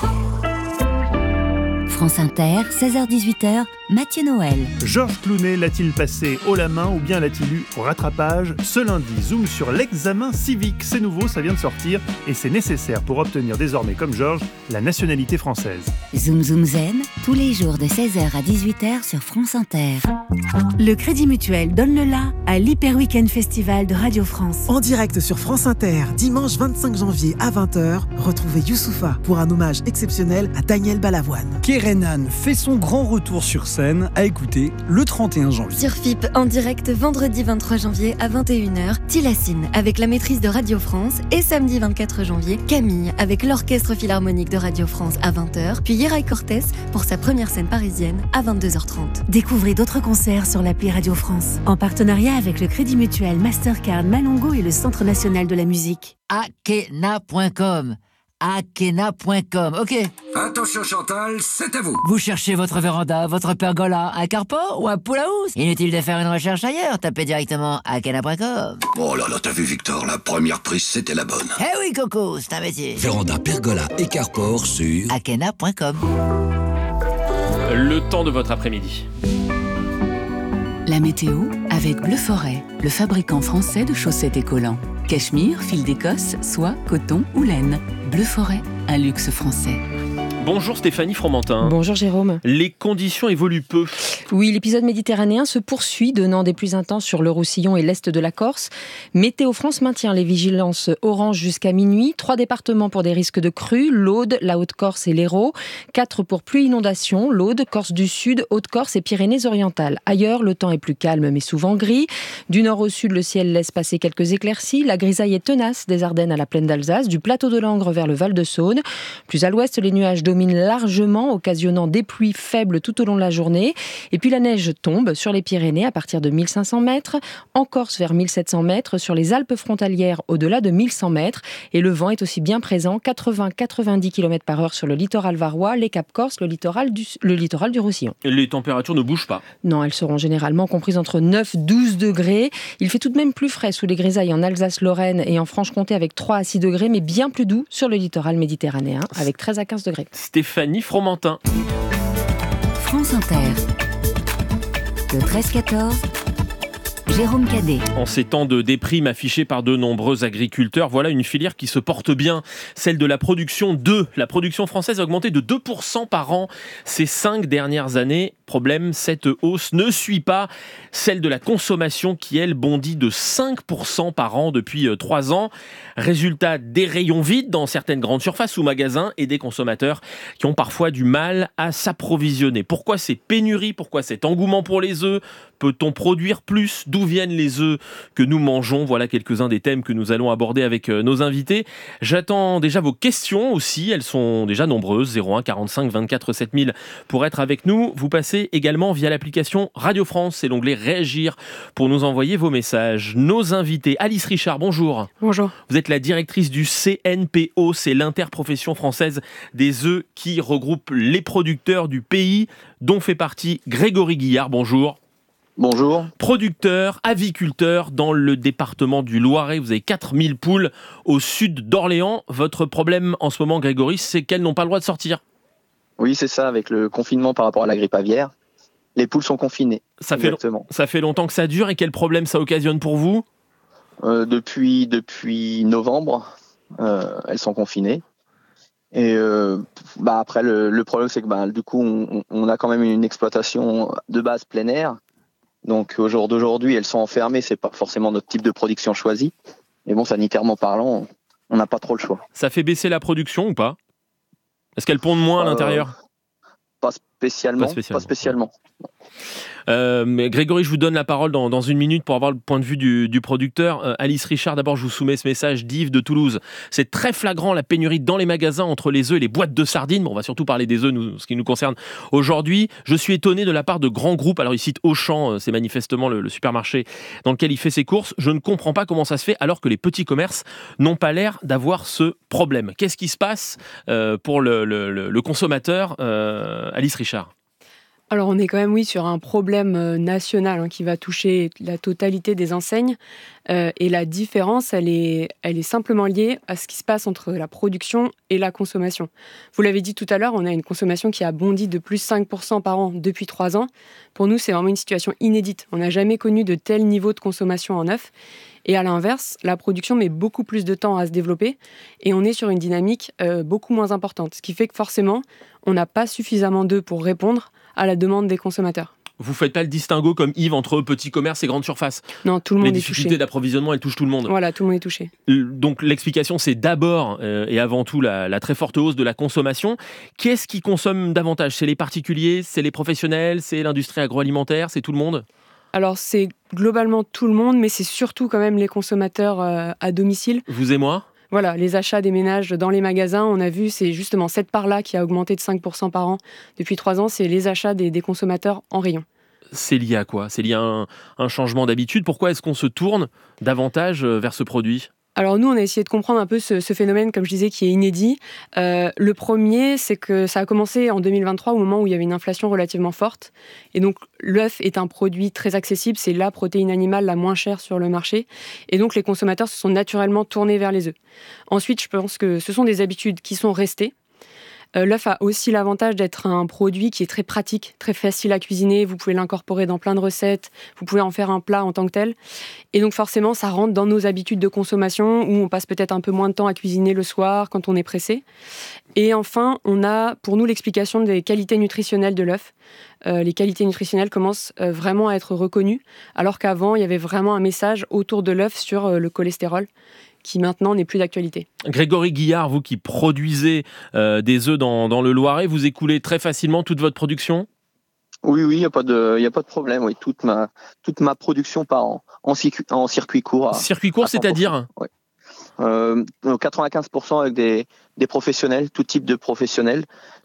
France Inter, seize heures dix-huit heures, Mathieu Noël. Georges Clooney l'a-t-il passé haut la main ou bien l'a-t-il eu au rattrapage ? Ce lundi, zoom sur l'examen civique. C'est nouveau, ça vient de sortir et c'est nécessaire pour obtenir désormais, comme Georges, la nationalité française. Zoom Zoom Zen, tous les jours de seize heures à dix-huit heures sur France Inter. Le Crédit Mutuel donne le la à l'Hyper Weekend Festival de Radio France. En direct sur France Inter, dimanche vingt-cinq janvier à vingt heures, retrouvez Youssoupha pour un hommage exceptionnel à Daniel Balavoine. Kerenan fait son grand retour sur scène scène à écouter le trente et un janvier. Sur F I P, en direct vendredi vingt-trois janvier à vingt et une heures, Tilacine avec la maîtrise de Radio France et samedi vingt-quatre janvier, Camille avec l'Orchestre Philharmonique de Radio France à vingt heures, puis Yeray Cortés pour sa première scène parisienne à vingt-deux heures trente. Découvrez d'autres concerts sur l'appli Radio France, en partenariat avec le Crédit Mutuel, Mastercard, Malongo et le Centre National de la Musique. Akena point com Akena point com, ok. Attention Chantal, c'est à vous. Vous cherchez votre véranda, votre pergola, un carport ou un pool house? Inutile de faire une recherche ailleurs, tapez directement Akena point com. Oh là là, t'as vu Victor, la première prise c'était la bonne. Eh oui Coco, c'est un métier. Véranda, pergola et carport sur Akena point com. Le temps de votre après-midi. La météo avec Bleu Forêt, le fabricant français de chaussettes et collants. Cachemire, fil d'Écosse, soie, coton ou laine. Bleu Forêt, un luxe français. Bonjour Stéphanie Fromentin. Bonjour Jérôme. Les conditions évoluent peu. Oui, l'épisode méditerranéen se poursuit, donnant des pluies intenses sur le Roussillon et l'est de la Corse. Météo France maintient les vigilances orange jusqu'à minuit. Trois départements pour des risques de crues, l'Aude, la Haute-Corse et l'Hérault. Quatre pour pluie inondation, l'Aude, Corse du Sud, Haute-Corse et Pyrénées-Orientales. Ailleurs, le temps est plus calme mais souvent gris. Du nord au sud, le ciel laisse passer quelques éclaircies. La grisaille est tenace des Ardennes à la plaine d'Alsace, du plateau de Langres vers le Val-de-Saône. Plus à l'ouest, les nuages dominent largement, occasionnant des pluies faibles tout au long de la journée. Et puis la neige tombe sur les Pyrénées à partir de mille cinq cents mètres, en Corse vers mille sept cents mètres, sur les Alpes frontalières au-delà de mille cent mètres. Et le vent est aussi bien présent, quatre-vingts à quatre-vingt-dix kilomètres par heure sur le littoral varois, les Cap Corse, le littoral du, le littoral du Roussillon. Les températures ne bougent pas. Non, elles seront généralement comprises entre neuf et douze degrés. Il fait tout de même plus frais sous les grisailles en Alsace-Lorraine et en Franche-Comté avec trois à six degrés, mais bien plus doux sur le littoral méditerranéen avec treize à quinze degrés. Stéphanie Fromentin. France Inter. Le treize quatorze. Jérôme Cadet. En ces temps de déprime affichée par de nombreux agriculteurs, voilà une filière qui se porte bien, celle de la production d'œufs. La production française a augmenté de deux pour cent par an ces cinq dernières années. Problème, cette hausse ne suit pas celle de la consommation qui, elle, bondit de cinq pour cent par an depuis trois ans. Résultat, des rayons vides dans certaines grandes surfaces ou magasins et des consommateurs qui ont parfois du mal à s'approvisionner. Pourquoi ces pénuries? Pourquoi cet engouement pour les œufs? Peut-on produire plus? D'où viennent les œufs que nous mangeons? Voilà quelques-uns des thèmes que nous allons aborder avec nos invités. J'attends déjà vos questions aussi, elles sont déjà nombreuses, zéro un quarante-cinq vingt-quatre sept mille pour être avec nous. Vous passez également via l'application Radio France et l'onglet Réagir pour nous envoyer vos messages. Nos invités, Alice Richard, bonjour. Bonjour. Vous êtes la directrice du C N P O, c'est l'interprofession française des œufs qui regroupe les producteurs du pays, dont fait partie Grégory Guillard, bonjour. Bonjour. Producteur, aviculteur dans le département du Loiret. Vous avez quatre mille poules au sud d'Orléans. Votre problème en ce moment, Grégory, c'est qu'elles n'ont pas le droit de sortir. Oui, c'est ça, avec le confinement par rapport à la grippe aviaire. Les poules sont confinées. Ça fait, Exactement. ça fait longtemps que ça dure et quel problème ça occasionne pour vous ? euh, depuis, depuis novembre, euh, elles sont confinées. Et euh, bah après, le, le problème, c'est que bah, du coup, on, on a quand même une exploitation de base plein air. Donc au jour d'aujourd'hui, elles sont enfermées, c'est pas forcément notre type de production choisi. Mais bon, sanitairement parlant, on n'a pas trop le choix. Ça fait baisser la production ou pas ? Est-ce qu'elles pondent moins à euh, l'intérieur ? Pas spécialement. Pas spécialement. Pas spécialement. Euh, mais Grégory, je vous donne la parole dans, dans une minute pour avoir le point de vue du, du producteur. Euh, Alice Richard, d'abord, je vous soumets ce message d'Yves de Toulouse. C'est très flagrant la pénurie dans les magasins entre les œufs et les boîtes de sardines. Bon, on va surtout parler des œufs, nous, ce qui nous concerne aujourd'hui. Je suis étonné de la part de grands groupes. Alors, il cite Auchan, c'est manifestement le, le supermarché dans lequel il fait ses courses. Je ne comprends pas comment ça se fait alors que les petits commerces n'ont pas l'air d'avoir ce problème. Qu'est-ce qui se passe euh, pour le, le, le consommateur, euh, Alice Richard ? Alors on est quand même oui sur un problème euh, national hein, qui va toucher la totalité des enseignes euh, et la différence elle est, elle est simplement liée à ce qui se passe entre la production et la consommation. Vous l'avez dit tout à l'heure, on a une consommation qui a bondi de plus cinq pour cent par an depuis trois ans. Pour nous c'est vraiment une situation inédite. On n'a jamais connu de tel niveau de consommation en œuf. Et à l'inverse, la production met beaucoup plus de temps à se développer et on est sur une dynamique euh, beaucoup moins importante. Ce qui fait que forcément, on n'a pas suffisamment d'œufs pour répondre à la demande des consommateurs. Vous faites pas le distinguo comme Yves entre petits commerces et grandes surfaces. Non, tout le monde Les est touché. Les difficultés d'approvisionnement, elles touchent tout le monde. Voilà, tout le monde est touché. Donc l'explication, c'est d'abord euh, et avant tout la, la très forte hausse de la consommation. Qu'est-ce qui consomme davantage ? C'est les particuliers, c'est les professionnels, c'est l'industrie agroalimentaire, c'est tout le monde ? Alors c'est globalement tout le monde, mais c'est surtout quand même les consommateurs euh, à domicile. Vous et moi ? Voilà, les achats des ménages dans les magasins, on a vu, c'est justement cette part-là qui a augmenté de cinq pour cent par an depuis trois ans, c'est les achats des, des consommateurs en rayon. C'est lié à quoi ? C'est lié à un, un changement d'habitude ? Pourquoi est-ce qu'on se tourne davantage vers ce produit ? Alors nous, on a essayé de comprendre un peu ce, ce phénomène, comme je disais, qui est inédit. Euh, le premier, c'est que ça a commencé en deux mille vingt-trois, au moment où il y avait une inflation relativement forte. Et donc, l'œuf est un produit très accessible, c'est la protéine animale la moins chère sur le marché. Et donc, les consommateurs se sont naturellement tournés vers les œufs. Ensuite, je pense que ce sont des habitudes qui sont restées. Euh, l'œuf a aussi l'avantage d'être un produit qui est très pratique, très facile à cuisiner. Vous pouvez l'incorporer dans plein de recettes. Vous pouvez en faire un plat en tant que tel. Et donc forcément, ça rentre dans nos habitudes de consommation où on passe peut-être un peu moins de temps à cuisiner le soir quand on est pressé. Et enfin, on a pour nous l'explication des qualités nutritionnelles de l'œuf. Euh, les qualités nutritionnelles commencent euh, vraiment à être reconnues, alors qu'avant, il y avait vraiment un message autour de l'œuf sur euh, le cholestérol, qui maintenant n'est plus d'actualité. Grégory Guillard, vous qui produisez euh, des œufs dans, dans le Loiret, vous écoulez très facilement toute votre production ? Oui, oui, il n'y a pas de, il y a pas de problème. Oui, toute ma, toute ma production part en, en, circuit, en circuit court. À, circuit court, c'est-à-dire ? Oui. Euh, quatre-vingt-quinze pour cent avec des, des professionnels, tout type de professionnels,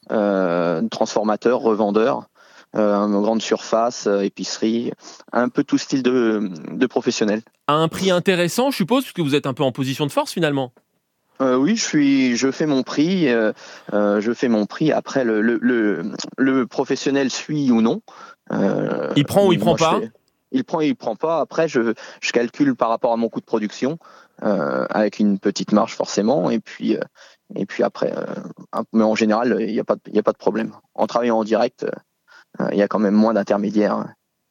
euh, transformateurs, revendeurs. Euh, grande surface, euh, épicerie, un peu tout style de, de professionnel. À un prix intéressant, je suppose, puisque vous êtes un peu en position de force finalement. Euh, oui, je suis, je fais mon prix. Euh, euh, je fais mon prix. Après, le, le, le, le professionnel suit ou non. Euh, il prend ou il prend pas. Fais, il prend et il prend pas. Après, je, je calcule par rapport à mon coût de production, euh, avec une petite marge forcément. Et puis, euh, et puis après, euh, mais en général, il n'y a pas, il y a pas de problème. En travaillant en direct. Euh, il y a quand même moins d'intermédiaires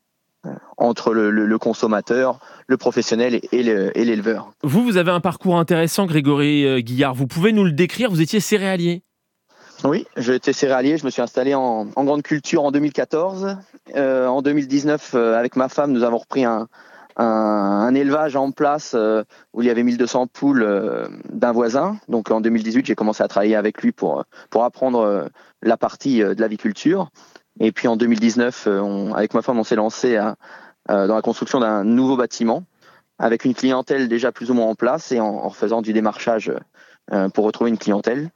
entre le, le, le consommateur, le professionnel et, le, et l'éleveur. Vous, vous avez un parcours intéressant, Grégory Guillard. Vous pouvez nous le décrire ? Vous étiez céréalier. Oui, j'étais céréalier. Je me suis installé en, en grande culture en deux mille quatorze. Euh, en deux mille dix-neuf, euh, avec ma femme, nous avons repris un, un, un élevage en place euh, où il y avait mille deux cents poules euh, d'un voisin. Donc en deux mille dix-huit, j'ai commencé à travailler avec lui pour, pour apprendre euh, la partie euh, de l'aviculture. Et puis en deux mille dix-neuf, on, avec ma femme, on s'est lancé à, à, dans la construction d'un nouveau bâtiment avec une clientèle déjà plus ou moins en place et en, en faisant du démarchage euh, pour retrouver une clientèle.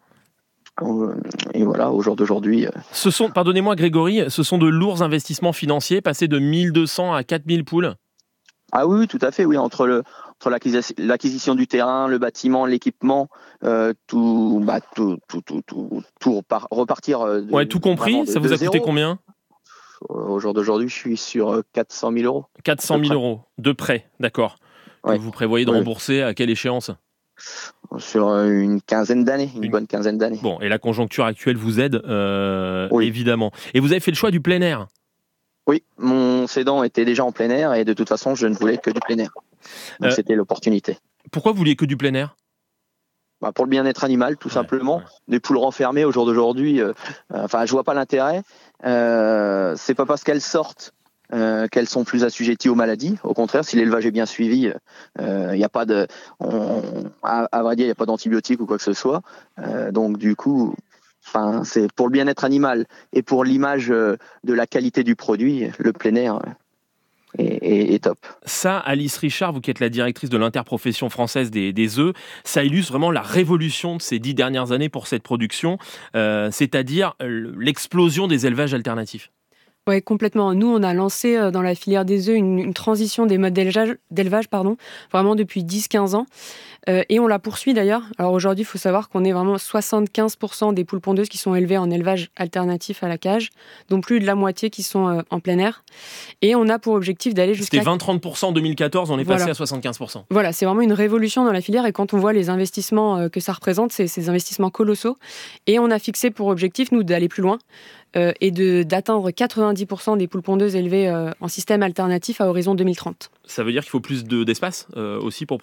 Et voilà, au jour d'aujourd'hui. Euh... Ce sont, pardonnez-moi Grégory, ce sont de lourds investissements financiers, passer de mille deux cents à quatre mille poules. Ah oui, tout à fait, oui, entre le entre l'acquisition, l'acquisition du terrain, le bâtiment, l'équipement, euh, tout, bah, tout, tout, tout, tout, tout repart, repartir. Euh, ouais, tout compris, de, ça vous a coûté combien ? Au jour d'aujourd'hui, je suis sur quatre cent mille euros. quatre cent mille euros, de prêt, d'accord. Ouais. Que vous prévoyez de ouais. rembourser à quelle échéance ? Sur une quinzaine d'années, une, une bonne quinzaine d'années. Bon, et la conjoncture actuelle vous aide, euh, oui. évidemment. Et vous avez fait le choix du plein air ? Oui, mon cédant était déjà en plein air et de toute façon, je ne voulais que du plein air. Donc euh, c'était l'opportunité. Pourquoi vous vouliez que du plein air ? Bah pour le bien-être animal, tout ouais, simplement. Ouais. Des poules renfermées au jour d'aujourd'hui, euh, euh, enfin, je vois pas l'intérêt. Euh, c'est pas parce qu'elles sortent euh, qu'elles sont plus assujetties aux maladies. Au contraire, si l'élevage est bien suivi, il euh, n'y a pas de, on, à, à vrai dire, il n'y a pas d'antibiotiques ou quoi que ce soit. Euh, donc du coup, enfin, c'est pour le bien-être animal et pour l'image de la qualité du produit, le plein air. Et, et, et top. Ça, Alice Richard, vous qui êtes la directrice de l'interprofession française des, des œufs, ça illustre vraiment la révolution de ces dix dernières années pour cette production, euh, c'est-à-dire l'explosion des élevages alternatifs. Oui, complètement. Nous, on a lancé dans la filière des œufs une, une transition des modes d'élevage, d'élevage pardon, vraiment depuis dix à quinze ans. Euh, et on la poursuit d'ailleurs. Alors aujourd'hui, il faut savoir qu'on est vraiment soixante-quinze pour cent des poules pondeuses qui sont élevées en élevage alternatif à la cage, dont plus de la moitié qui sont euh, en plein air. Et on a pour objectif d'aller jusqu'à... C'était vingt à trente pour cent en deux mille quatorze, on est voilà. passé à soixante-quinze pour cent. Voilà, c'est vraiment une révolution dans la filière. Et quand on voit les investissements euh, que ça représente, c'est ces investissements colossaux. Et on a fixé pour objectif, nous, d'aller plus loin. Euh, et de, d'atteindre quatre-vingt-dix pour cent des poules pondeuses élevées euh, en système alternatif à horizon deux mille trente. Ça veut dire qu'il faut plus de, d'espace euh, aussi pour produire ?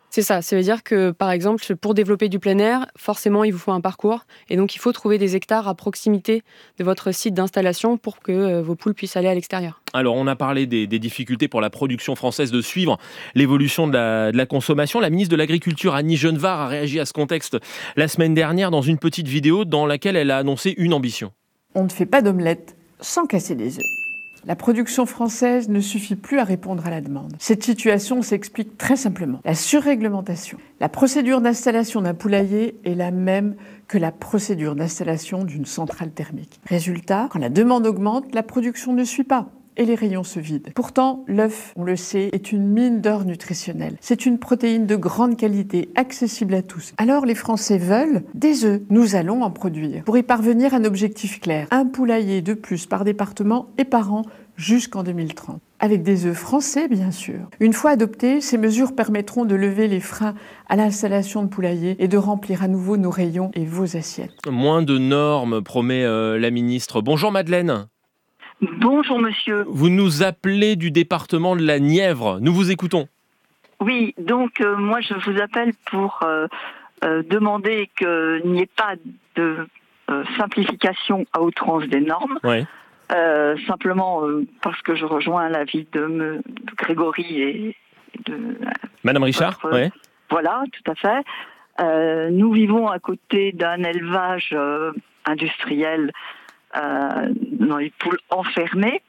C'est ça, ça veut dire que par exemple pour développer du plein air, forcément il vous faut un parcours et donc il faut trouver des hectares à proximité de votre site d'installation pour que euh, vos poules puissent aller à l'extérieur. Alors on a parlé des, des difficultés pour la production française de suivre l'évolution de la, de la consommation. La ministre de l'Agriculture Annie Genevard a réagi à ce contexte la semaine dernière dans une petite vidéo dans laquelle elle a annoncé une ambition. On ne fait pas d'omelette sans casser des œufs. La production française ne suffit plus à répondre à la demande. Cette situation s'explique très simplement. La surréglementation. La procédure d'installation d'un poulailler est la même que la procédure d'installation d'une centrale thermique. Résultat, quand la demande augmente, la production ne suit pas et les rayons se vident. Pourtant, l'œuf, on le sait, est une mine d'or nutritionnelle. C'est une protéine de grande qualité, accessible à tous. Alors les Français veulent des œufs. Nous allons en produire. Pour y parvenir, un objectif clair. Un poulailler de plus par département et par an jusqu'en deux mille trente. Avec des œufs français, bien sûr. Une fois adoptées, ces mesures permettront de lever les freins à l'installation de poulaillers et de remplir à nouveau nos rayons et vos assiettes. Moins de normes, promet euh, la ministre. Bonjour Madeleine. Bonjour monsieur. Vous nous appelez du département de la Nièvre. Nous vous écoutons. Oui, donc euh, moi je vous appelle pour euh, euh, demander qu'il n'y ait pas de euh, simplification à outrance des normes. Ouais. Euh, simplement euh, parce que je rejoins l'avis de, me, de Grégory et de... Madame Richard, votre, ouais. Voilà, tout à fait. Euh, nous vivons à côté d'un élevage euh, industriel euh, dans les poules enfermées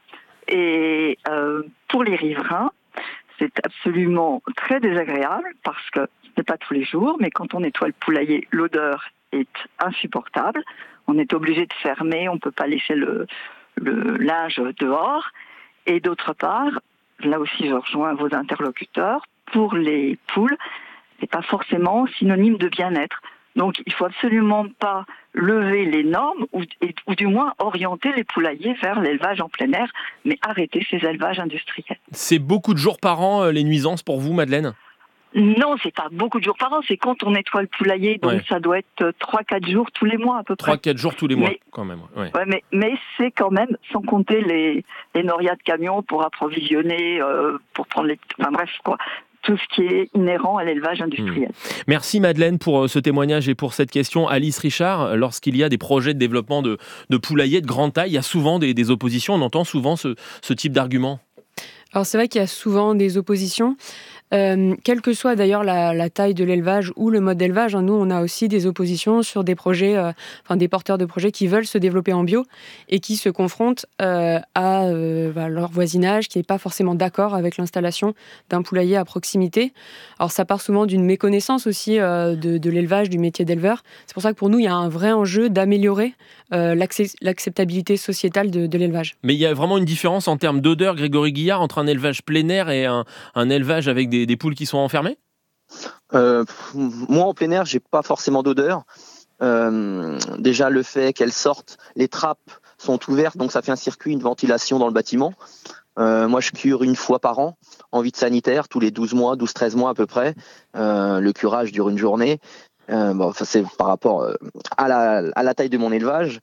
et euh, pour les riverains, c'est absolument très désagréable parce que ce n'est pas tous les jours, mais quand on nettoie le poulailler, l'odeur est insupportable. On est obligé de fermer, on ne peut pas laisser le le linge dehors, et d'autre part, là aussi je rejoins vos interlocuteurs, pour les poules, c'est pas forcément synonyme de bien-être. Donc il faut absolument pas lever les normes ou, et, ou du moins orienter les poulaillers vers l'élevage en plein air, mais arrêter ces élevages industriels. C'est beaucoup de jours par an les nuisances pour vous, Madeleine ? Non, c'est pas beaucoup de jours par an, c'est quand on nettoie le poulailler, donc ouais. Ça doit être trois quatre jours tous les mois à peu près. trois quatre jours tous les mois, mais, quand même. Ouais. Ouais, mais, mais c'est quand même, sans compter les, les norias de camions pour approvisionner, euh, pour prendre les... Enfin bref, quoi. Tout ce qui est inhérent à l'élevage industriel. Mmh. Merci Madeleine pour ce témoignage et pour cette question. Alice Richard, lorsqu'il y a des projets de développement de, de poulaillers de grande taille, il y a souvent des, des oppositions, on entend souvent ce, ce type d'argument. Alors c'est vrai qu'il y a souvent des oppositions, euh, quelle que soit d'ailleurs la, la taille de l'élevage ou le mode d'élevage. Hein, nous, on a aussi des oppositions sur des projets, euh, enfin des porteurs de projets qui veulent se développer en bio et qui se confrontent euh, à euh, bah, leur voisinage qui n'est pas forcément d'accord avec l'installation d'un poulailler à proximité. Alors ça part souvent d'une méconnaissance aussi euh, de, de l'élevage, du métier d'éleveur. C'est pour ça que pour nous, il y a un vrai enjeu d'améliorer euh, l'acceptabilité sociétale de, de l'élevage. Mais il y a vraiment une différence en termes d'odeur, Grégory Guillard, entre un élevage plein air et un, un élevage avec des, des poules qui sont enfermées ? euh, Moi, en plein air, j'ai pas forcément d'odeur. Euh, déjà, le fait qu'elles sortent, les trappes sont ouvertes, donc ça fait un circuit, une ventilation dans le bâtiment. Euh, moi, je cure une fois par an en vide sanitaire, tous les douze mois, douze treize mois à peu près. Euh, le curage dure une journée. Euh, bon, ça, c'est par rapport à la, à la taille de mon élevage.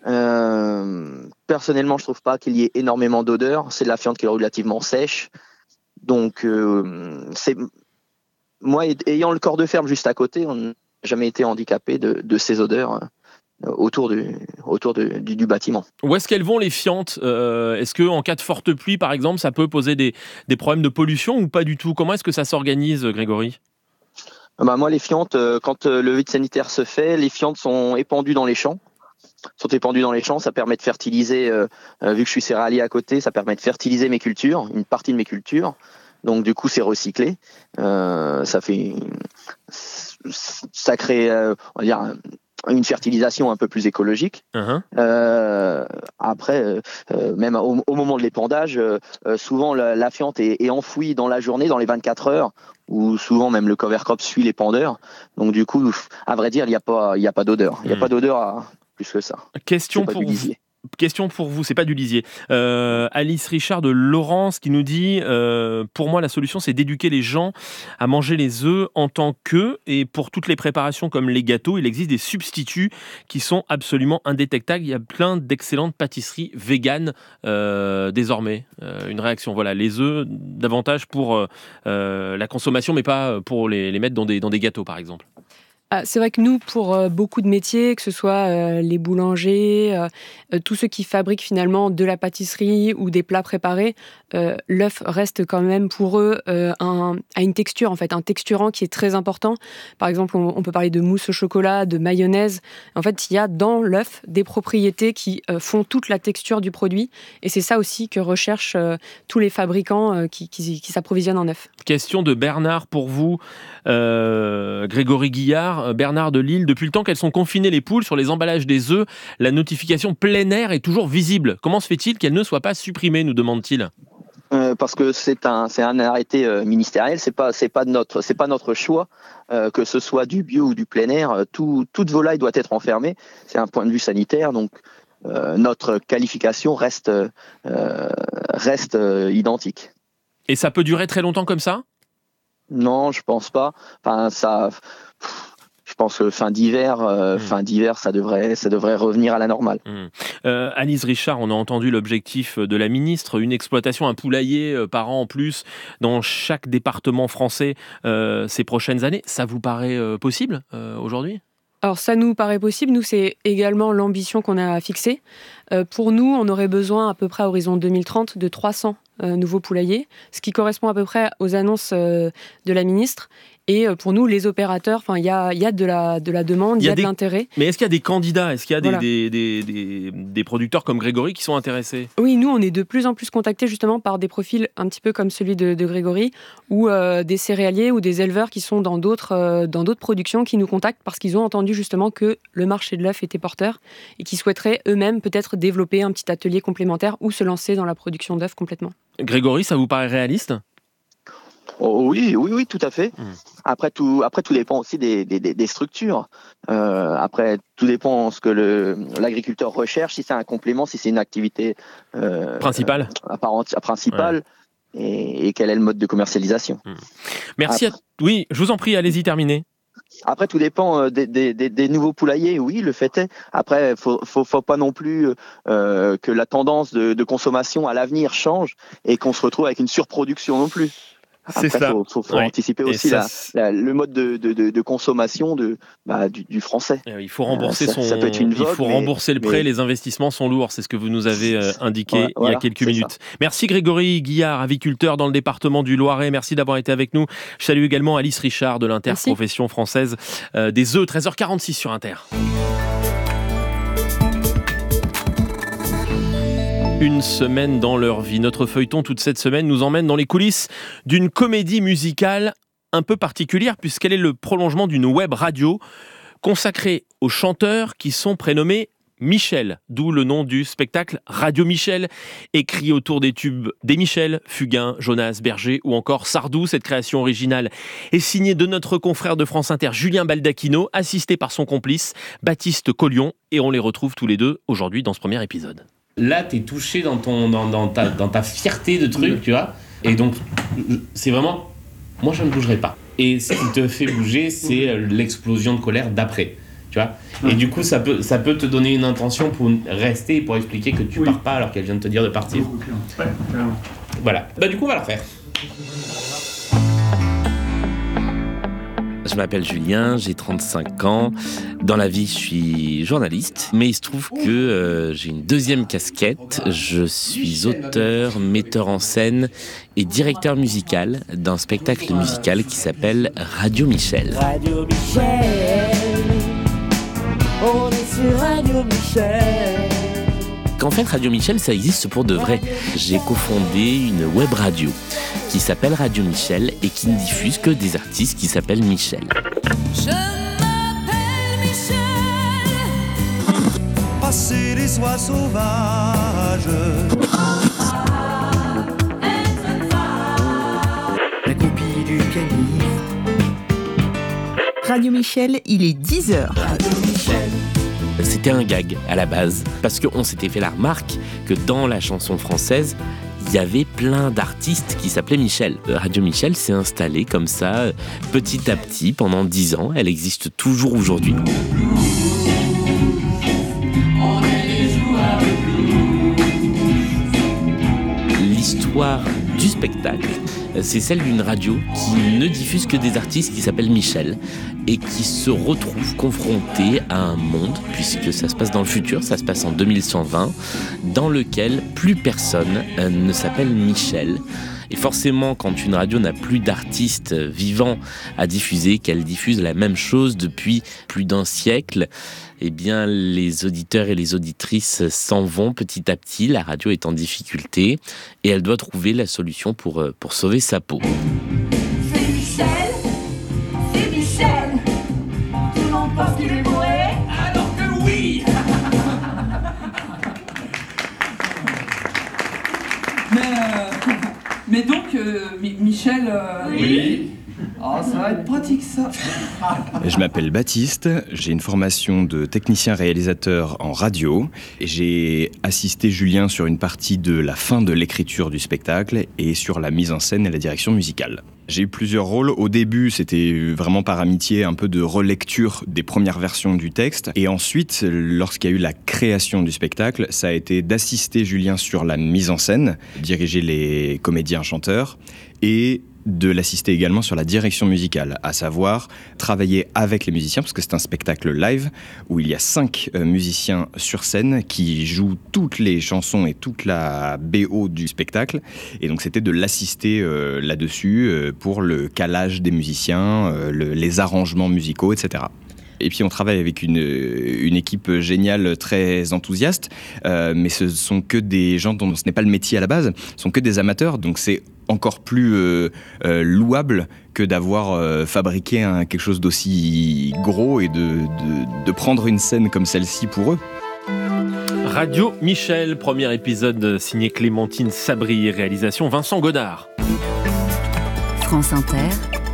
Euh, personnellement, je trouve pas qu'il y ait énormément d'odeur. C'est de la fiente qui est relativement sèche. Donc, euh, c'est moi, ayant le corps de ferme juste à côté, on n'a jamais été handicapé de, de ces odeurs euh, autour, du, autour de, du, du bâtiment. Où est-ce qu'elles vont les fientes ? euh, Est-ce qu'en cas de forte pluie, par exemple, ça peut poser des, des problèmes de pollution ou pas du tout ? Comment est-ce que ça s'organise, Grégory ? Bah, moi, les fientes, euh, quand euh, le vide sanitaire se fait, les fientes sont épandues dans les champs. sont épandues dans les champs, ça permet de fertiliser, euh, euh, vu que je suis céréalier à côté, ça permet de fertiliser mes cultures, une partie de mes cultures. Donc du coup, c'est recyclé. Euh, ça fait, ça crée, euh, on va dire, une fertilisation un peu plus écologique. Uh-huh. Euh, après, euh, même au, au moment de l'épandage, euh, souvent la, la fiente est, est enfouie dans la journée, dans les vingt-quatre heures, ou souvent même le cover crop suit l'épandeur. Donc du coup, à vrai dire, il n'y a pas, il n'y a pas d'odeur. Il n'y a mmh. pas d'odeur à plus que ça. Question pour vous. question pour vous, c'est pas du lisier. Euh, Alice Richard de Laurence qui nous dit euh, pour moi la solution c'est d'éduquer les gens à manger les œufs en tant qu'œufs, et pour toutes les préparations comme les gâteaux, il existe des substituts qui sont absolument indétectables. Il y a plein d'excellentes pâtisseries véganes euh, désormais. Euh, une réaction, voilà, les œufs davantage pour euh, la consommation mais pas pour les, les mettre dans des, dans des gâteaux par exemple. Ah, c'est vrai que nous, pour euh, beaucoup de métiers, que ce soit euh, les boulangers, euh, euh, tous ceux qui fabriquent finalement de la pâtisserie ou des plats préparés, euh, l'œuf reste quand même pour eux euh, un, à une texture, en fait, un texturant qui est très important. Par exemple, on, on peut parler de mousse au chocolat, de mayonnaise. En fait, il y a dans l'œuf des propriétés qui euh, font toute la texture du produit, et c'est ça aussi que recherchent euh, tous les fabricants euh, qui, qui, qui s'approvisionnent en œuf. Question de Bernard pour vous, euh, Grégory Guillard. Bernard de Lille, depuis le temps qu'elles sont confinées les poules sur les emballages des œufs, la notification plein air est toujours visible. Comment se fait-il qu'elle ne soit pas supprimée, nous demande-t-il ? euh, Parce que c'est un, c'est un arrêté euh, ministériel, c'est pas, c'est pas notre, c'est pas notre choix, euh, que ce soit du bio ou du plein air, tout, toute volaille doit être enfermée. C'est un point de vue sanitaire, donc euh, notre qualification reste, euh, reste euh, identique. Et ça peut durer très longtemps comme ça ? Non, je pense pas. Enfin, ça. Je pense que fin d'hiver, euh, mmh. fin d'hiver, ça devrait, ça devrait revenir à la normale. Mmh. Euh, Alice Richard, on a entendu l'objectif de la ministre, une exploitation, un poulailler euh, par an en plus dans chaque département français euh, ces prochaines années. Ça vous paraît euh, possible euh, aujourd'hui ? Alors ça nous paraît possible, nous c'est également l'ambition qu'on a fixée. Euh, pour nous, on aurait besoin à peu près à horizon deux mille trente de trois cents euh, nouveaux poulaillers, ce qui correspond à peu près aux annonces euh, de la ministre. Et pour nous, les opérateurs, il y a, y a de, la, de la demande, il y, y a, a des... de l'intérêt. Mais est-ce qu'il y a des candidats ? Est-ce qu'il y a des, voilà. des, des, des, des producteurs comme Grégory qui sont intéressés ? Oui, nous, on est de plus en plus contactés justement par des profils un petit peu comme celui de, de Grégory, ou euh, des céréaliers ou des éleveurs qui sont dans d'autres, euh, dans d'autres productions qui nous contactent parce qu'ils ont entendu justement que le marché de l'œuf était porteur et qui souhaiteraient eux-mêmes peut-être développer un petit atelier complémentaire ou se lancer dans la production d'œufs complètement. Grégory, ça vous paraît réaliste ? Oh oui, oui, oui, tout à fait. Mmh. Après, tout, après, tout dépend aussi des, des, des structures. Euh, après, tout dépend de ce que le, l'agriculteur recherche, si c'est un complément, si c'est une activité euh, principale, à part entière, principale, ouais. et, et quel est le mode de commercialisation. Mmh. Merci. Après, à... Oui, je vous en prie, allez-y, terminez. Après, tout dépend des, des, des, des nouveaux poulaillers, oui, le fait est. Après, faut, faut, faut pas non plus euh, que la tendance de, de consommation à l'avenir change et qu'on se retrouve avec une surproduction non plus. Après, c'est ça. Il faut, faut, faut ouais. anticiper aussi ça, la, la, le mode de, de, de, de consommation de, bah, du, du français. Il faut rembourser, euh, son, ça, ça peut être une vogue, il faut mais, rembourser le prêt, mais... les investissements sont lourds, c'est ce que vous nous avez euh, indiqué ouais, voilà, il y a quelques minutes. Ça. Merci Grégory Guillard, aviculteur dans le département du Loiret, merci d'avoir été avec nous. Je salue également Alice Richard de l'interprofession merci. française euh, des œufs, treize heures quarante-six sur Inter. Une semaine dans leur vie. Notre feuilleton toute cette semaine nous emmène dans les coulisses d'une comédie musicale un peu particulière puisqu'elle est le prolongement d'une web radio consacrée aux chanteurs qui sont prénommés Michel, d'où le nom du spectacle Radio Michel, écrit autour des tubes des Michel, Fugain, Jonas, Berger ou encore Sardou. Cette création originale est signée de notre confrère de France Inter, Julien Baldacchino, assisté par son complice, Baptiste Collion, et on les retrouve tous les deux aujourd'hui dans ce premier épisode. Là, t'es touché dans, ton, dans, dans, ta, dans ta fierté de truc, tu vois. Et donc, c'est vraiment... Moi, je ne bougerai pas. Et ce qui te fait bouger, c'est l'explosion de colère d'après, tu vois. Et du coup, ça peut, ça peut te donner une intention pour rester, pour expliquer que tu oui. pars pas alors qu'elle vient de te dire de partir. Ouais, voilà. Bah, du coup, on va la refaire. Je m'appelle Julien, j'ai trente-cinq ans. Dans la vie, je suis journaliste, mais il se trouve que euh, j'ai une deuxième casquette. Je suis auteur, metteur en scène et directeur musical d'un spectacle musical qui s'appelle Radio Michel. Radio Michel, on est sur Radio Michel. En fait, Radio Michel, ça existe pour de vrai. J'ai cofondé une web radio qui s'appelle Radio Michel et qui ne diffuse que des artistes qui s'appellent Michel. Je m'appelle Michel. Passer les oies sauvages. La copie du canif. Radio Michel, il est dix heures. Radio Michel. C'était un gag à la base, parce qu'on s'était fait la remarque que dans la chanson française, il y avait plein d'artistes qui s'appelaient Michel. Radio Michel s'est installée comme ça, petit à petit, pendant dix ans. Elle existe toujours aujourd'hui. L'histoire du spectacle, c'est celle d'une radio qui ne diffuse que des artistes qui s'appellent Michel et qui se retrouvent confrontés à un monde, puisque ça se passe dans le futur, ça se passe en deux mille cent vingt, dans lequel plus personne ne s'appelle Michel. Et forcément, quand une radio n'a plus d'artistes vivants à diffuser, qu'elle diffuse la même chose depuis plus d'un siècle, eh bien, les auditeurs et les auditrices s'en vont petit à petit. La radio est en difficulté et elle doit trouver la solution pour, pour sauver sa peau. C'est Michel, c'est Michel. Tout le monde pense qu'il est bourré, alors que oui. Mais, euh, mais donc, euh, Michel... Euh, oui. Oh, ça va être pratique, ça. Je m'appelle Baptiste, j'ai une formation de technicien réalisateur en radio et j'ai assisté Julien sur une partie de la fin de l'écriture du spectacle et sur la mise en scène et la direction musicale. J'ai eu plusieurs rôles. Au début, c'était vraiment par amitié, un peu de relecture des premières versions du texte. Et ensuite, lorsqu'il y a eu la création du spectacle, ça a été d'assister Julien sur la mise en scène, diriger les comédiens-chanteurs et de l'assister également sur la direction musicale, à savoir travailler avec les musiciens, parce que c'est un spectacle live où il y a cinq euh, musiciens sur scène qui jouent toutes les chansons et toute la B O du spectacle. Et donc c'était de l'assister euh, là-dessus euh, pour le calage des musiciens, euh, le, les arrangements musicaux, et cetera. Et puis on travaille avec une, une équipe géniale, très enthousiaste, euh, mais ce sont que des gens dont ce n'est pas le métier à la base, ce sont que des amateurs, donc c'est encore plus euh, euh, louable que d'avoir euh, fabriqué un, quelque chose d'aussi gros et de, de, de prendre une scène comme celle-ci pour eux. Radio Michel, premier épisode signé Clémentine Sabri, réalisation Vincent Godard. France Inter,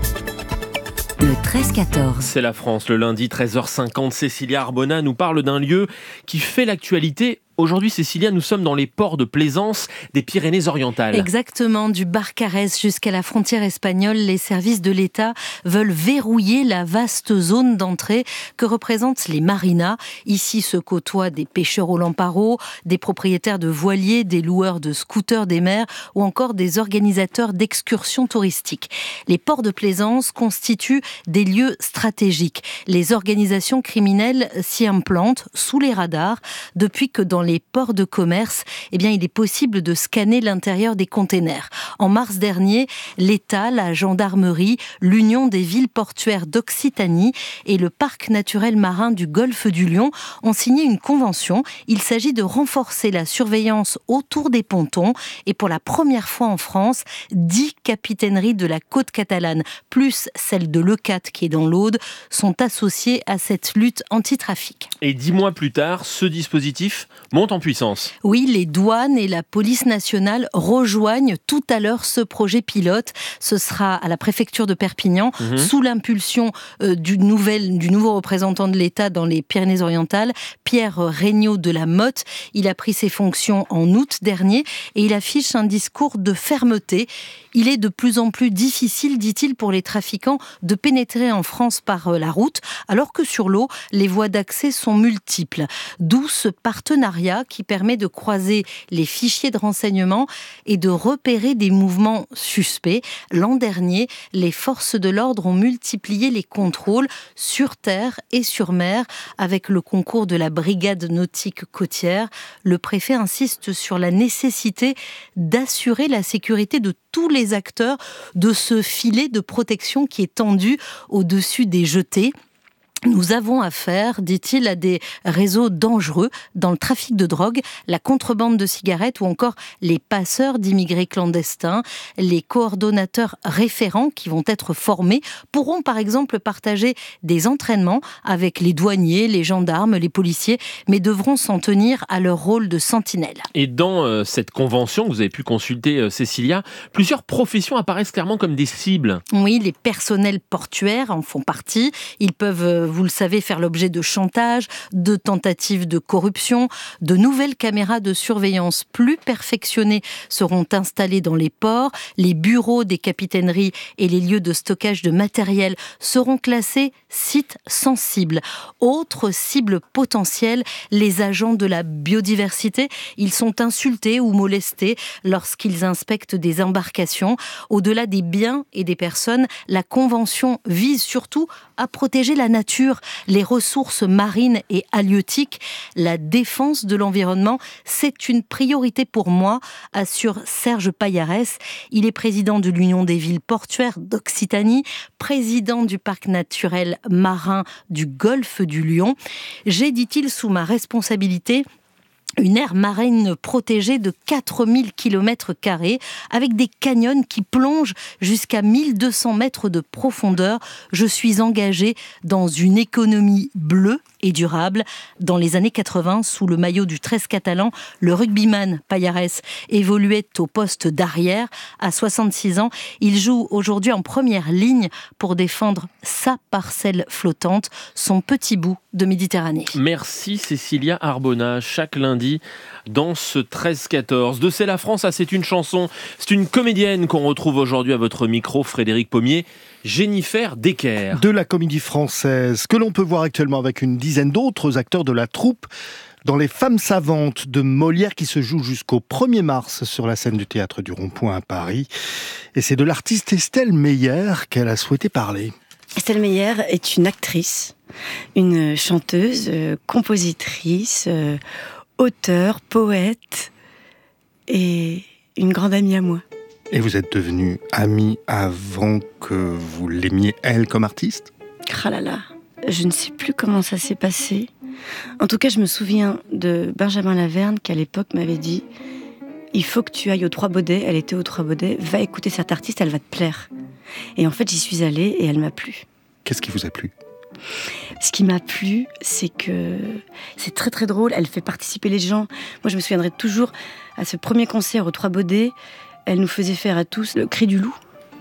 le treize quatorze. C'est la France, le lundi treize heures cinquante. Cécilia Arbona nous parle d'un lieu qui fait l'actualité. Aujourd'hui, Cécilia, nous sommes dans les ports de plaisance des Pyrénées-Orientales. Exactement, du Barcarès jusqu'à la frontière espagnole, les services de l'État veulent verrouiller la vaste zone d'entrée que représentent les marinas. Ici se côtoient des pêcheurs au lamparo, des propriétaires de voiliers, des loueurs de scooters des mers ou encore des organisateurs d'excursions touristiques. Les ports de plaisance constituent des lieux stratégiques. Les organisations criminelles s'y implantent sous les radars depuis que dans les ports de commerce, eh bien, il est possible de scanner l'intérieur des containers. En mars dernier, l'État, la gendarmerie, l'Union des villes portuaires d'Occitanie et le parc naturel marin du golfe du Lion ont signé une convention. Il s'agit de renforcer la surveillance autour des pontons et pour la première fois en France, dix capitaineries de la côte catalane, plus celle de Leucate qui est dans l'Aude, sont associées à cette lutte anti-trafic. Et dix mois plus tard, ce dispositif monte en puissance. Oui, les douanes et la police nationale rejoignent tout à l'heure ce projet pilote. Ce sera à la préfecture de Perpignan, mmh. sous l'impulsion euh, du, nouvel, du nouveau représentant de l'État dans les Pyrénées-Orientales, Pierre Regnault de la Motte. Il a pris ses fonctions en août dernier et il affiche un discours de fermeté. Il est de plus en plus difficile, dit-il, pour les trafiquants de pénétrer en France par la route, alors que sur l'eau, les voies d'accès sont multiples. D'où ce partenariat qui permet de croiser les fichiers de renseignement et de repérer des mouvements suspects. L'an dernier, les forces de l'ordre ont multiplié les contrôles sur terre et sur mer avec le concours de la brigade nautique côtière. Le préfet insiste sur la nécessité d'assurer la sécurité de tous les acteurs de ce filet de protection qui est tendu au-dessus des jetées. Nous avons affaire, dit-il, à des réseaux dangereux dans le trafic de drogue, la contrebande de cigarettes ou encore les passeurs d'immigrés clandestins. Les coordonnateurs référents qui vont être formés pourront par exemple partager des entraînements avec les douaniers, les gendarmes, les policiers, mais devront s'en tenir à leur rôle de sentinelle. Et dans euh, cette convention que vous avez pu consulter, euh, Cécilia, plusieurs professions apparaissent clairement comme des cibles. Oui, les personnels portuaires en font partie. Ils peuvent vous le savez, faire l'objet de chantage, de tentatives de corruption. De nouvelles caméras de surveillance plus perfectionnées seront installées dans les ports. Les bureaux des capitaineries et les lieux de stockage de matériel seront classés sites sensibles. Autre cible potentielle, les agents de la biodiversité. Ils sont insultés ou molestés lorsqu'ils inspectent des embarcations. Au-delà des biens et des personnes, la Convention vise surtout à protéger la nature, les ressources marines et halieutiques. La défense de l'environnement, c'est une priorité pour moi, assure Serge Payarès. Il est président de l'Union des villes portuaires d'Occitanie, président du parc naturel marin du Golfe du Lion. J'ai, dit-il, sous ma responsabilité, une aire marine protégée de quatre mille kilomètres carrés avec des canyons qui plongent jusqu'à mille deux cents mètres de profondeur. Je suis engagée dans une économie bleue et durable. Dans les années quatre-vingts, sous le maillot du treize catalan, le rugbyman Payarès évoluait au poste d'arrière. À soixante-six ans, il joue aujourd'hui en première ligne pour défendre sa parcelle flottante, son petit bout de Méditerranée. Merci Cécilia Arbona. Chaque lundi, dans ce treize quatorze de C'est la France, ah, c'est une chanson, c'est une comédienne qu'on retrouve aujourd'hui à votre micro, Frédéric Pommier, Jennifer Decker. De la comédie française, que l'on peut voir actuellement avec une dizaine d'autres acteurs de la troupe dans Les Femmes savantes de Molière qui se joue jusqu'au premier mars sur la scène du Théâtre du Rond-Point à Paris. Et c'est de l'artiste Estelle Meyer qu'elle a souhaité parler. Estelle Meyer est une actrice, une chanteuse, euh, compositrice, euh, auteure, poète et une grande amie à moi. Et vous êtes devenue amie avant que vous l'aimiez elle comme artiste ? Ah là là, je ne sais plus comment ça s'est passé. En tout cas, je me souviens de Benjamin Laverne qui à l'époque m'avait dit « Il faut que tu ailles aux Trois Baudets », elle était aux Trois Baudets, « Va écouter cette artiste, elle va te plaire ». Et en fait, j'y suis allée et elle m'a plu. Qu'est-ce qui vous a plu ? Ce qui m'a plu, c'est que c'est très très drôle, elle fait participer les gens. Moi, je me souviendrai toujours, à ce premier concert aux Trois Baudets, elle nous faisait faire à tous le cri du loup.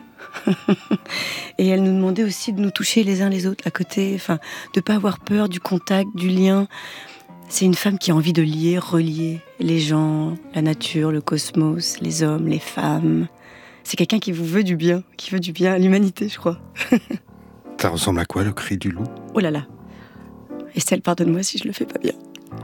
Et elle nous demandait aussi de nous toucher les uns les autres à côté, enfin, de pas avoir peur du contact, du lien. C'est une femme qui a envie de lier, relier les gens, la nature, le cosmos, les hommes, les femmes. C'est quelqu'un qui vous veut du bien, qui veut du bien à l'humanité, je crois. Ça ressemble à quoi, le cri du loup ? Oh là là. Estelle, pardonne-moi si je le fais pas bien.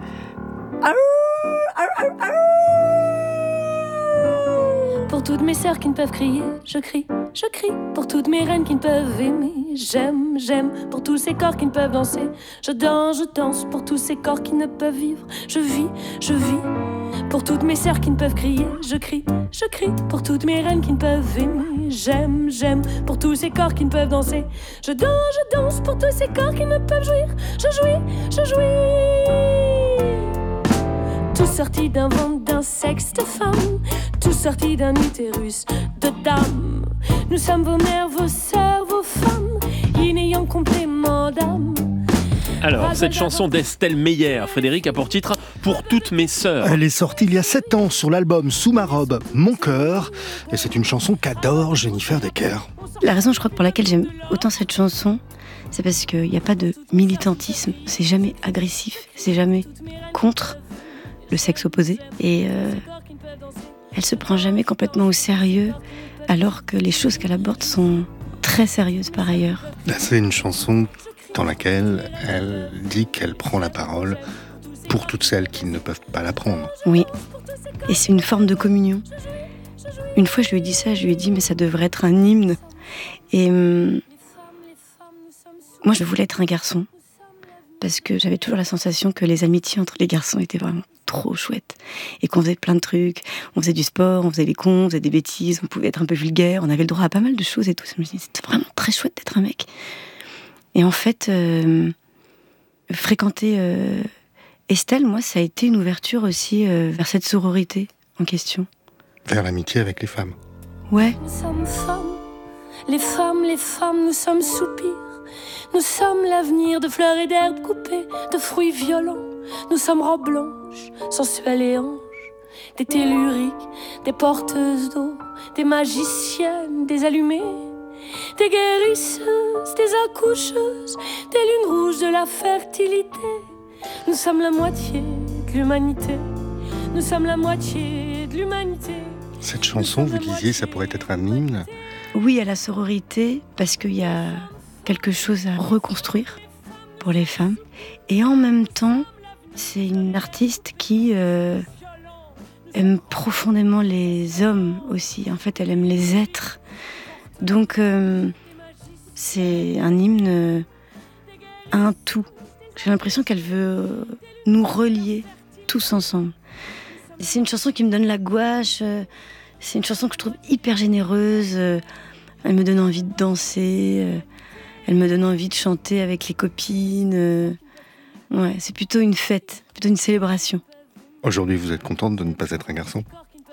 Pour toutes mes sœurs qui ne peuvent crier, je crie, je crie. Pour toutes mes reines qui ne peuvent aimer, j'aime, j'aime. Pour tous ces corps qui ne peuvent danser, je danse, je danse. Pour tous ces corps qui ne peuvent vivre, je vis, je vis. Pour toutes mes sœurs qui ne peuvent crier, je crie, je crie. Pour toutes mes reines qui ne peuvent aimer, j'aime, j'aime. Pour tous ces corps qui ne peuvent danser, je danse, je danse. Pour tous ces corps qui ne peuvent jouir, je jouis, je jouis. Tout sorti d'un ventre d'un sexe de femme, tout sorti d'un utérus de dame. Nous sommes vos mères, vos sœurs, vos femmes, inayant complément d'âme. Alors, cette chanson d'Estelle Meyer, Frédéric, a pour titre « Pour toutes mes sœurs ». Elle est sortie il y a sept ans sur l'album Sous ma robe, mon cœur. Et c'est une chanson qu'adore Jennifer Decker. La raison, je crois, pour laquelle j'aime autant cette chanson, c'est parce qu'il n'y a pas de militantisme. C'est jamais agressif, c'est jamais contre le sexe opposé. Et euh, elle se prend jamais complètement au sérieux, alors que les choses qu'elle aborde sont très sérieuses par ailleurs. C'est une chanson dans laquelle elle dit qu'elle prend la parole pour toutes celles qui ne peuvent pas la prendre. Oui, et c'est une forme de communion. Une fois, je lui ai dit ça, je lui ai dit, mais ça devrait être un hymne. Et hum, moi, je voulais être un garçon, parce que j'avais toujours la sensation que les amitiés entre les garçons étaient vraiment trop chouettes, et qu'on faisait plein de trucs, on faisait du sport, on faisait des cons, on faisait des bêtises, on pouvait être un peu vulgaire, on avait le droit à pas mal de choses et tout. Je me suis dit, c'était vraiment très chouette d'être un mec. Et en fait, euh, fréquenter euh, Estelle, moi, ça a été une ouverture aussi euh, vers cette sororité en question. Vers l'amitié avec les femmes. Ouais. Nous sommes femmes, les femmes, les femmes, nous sommes soupirs. Nous sommes l'avenir de fleurs et d'herbes coupées, de fruits violents. Nous sommes robes blanches, sensuelles et anges, des telluriques, des porteuses d'eau, des magiciennes, des allumées, des guérisseuses, des accoucheuses, des lunes rouges de la fertilité. Nous sommes la moitié de l'humanité. Nous sommes la moitié de l'humanité. Cette chanson, vous disiez, ça pourrait être un hymne? Oui, à la sororité, parce qu'il y a quelque chose à reconstruire pour les femmes. Et en même temps, c'est une artiste qui euh, aime profondément les hommes aussi. En fait, elle aime les êtres. Donc, euh, c'est un hymne à un tout. J'ai l'impression qu'elle veut nous relier tous ensemble. C'est une chanson qui me donne la gouache. C'est une chanson que je trouve hyper généreuse. Elle me donne envie de danser. Elle me donne envie de chanter avec les copines. Ouais, c'est plutôt une fête, plutôt une célébration. Aujourd'hui, vous êtes contente de ne pas être un garçon?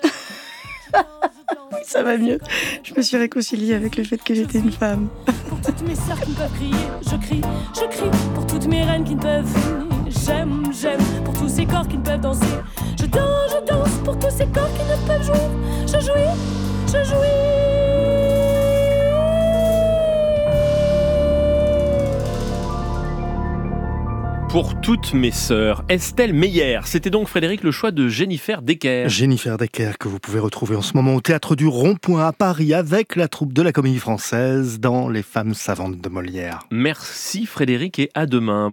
Oui, ça va mieux. Je me suis réconciliée avec le fait que j'étais une femme. Pour toutes mes sœurs qui ne peuvent crier, je crie, je crie. Pour toutes mes reines qui ne peuvent fumer, j'aime, j'aime. Pour tous ces corps qui ne peuvent danser, je danse, je danse. Pour tous ces corps qui ne peuvent jouir, je jouis, je jouis. Pour toutes mes sœurs, Estelle Meyer. C'était donc, Frédéric, le choix de Jennifer Decker. Jennifer Decker, que vous pouvez retrouver en ce moment au Théâtre du Rond-Point à Paris avec la troupe de la Comédie Française dans Les Femmes Savantes de Molière. Merci Frédéric et à demain.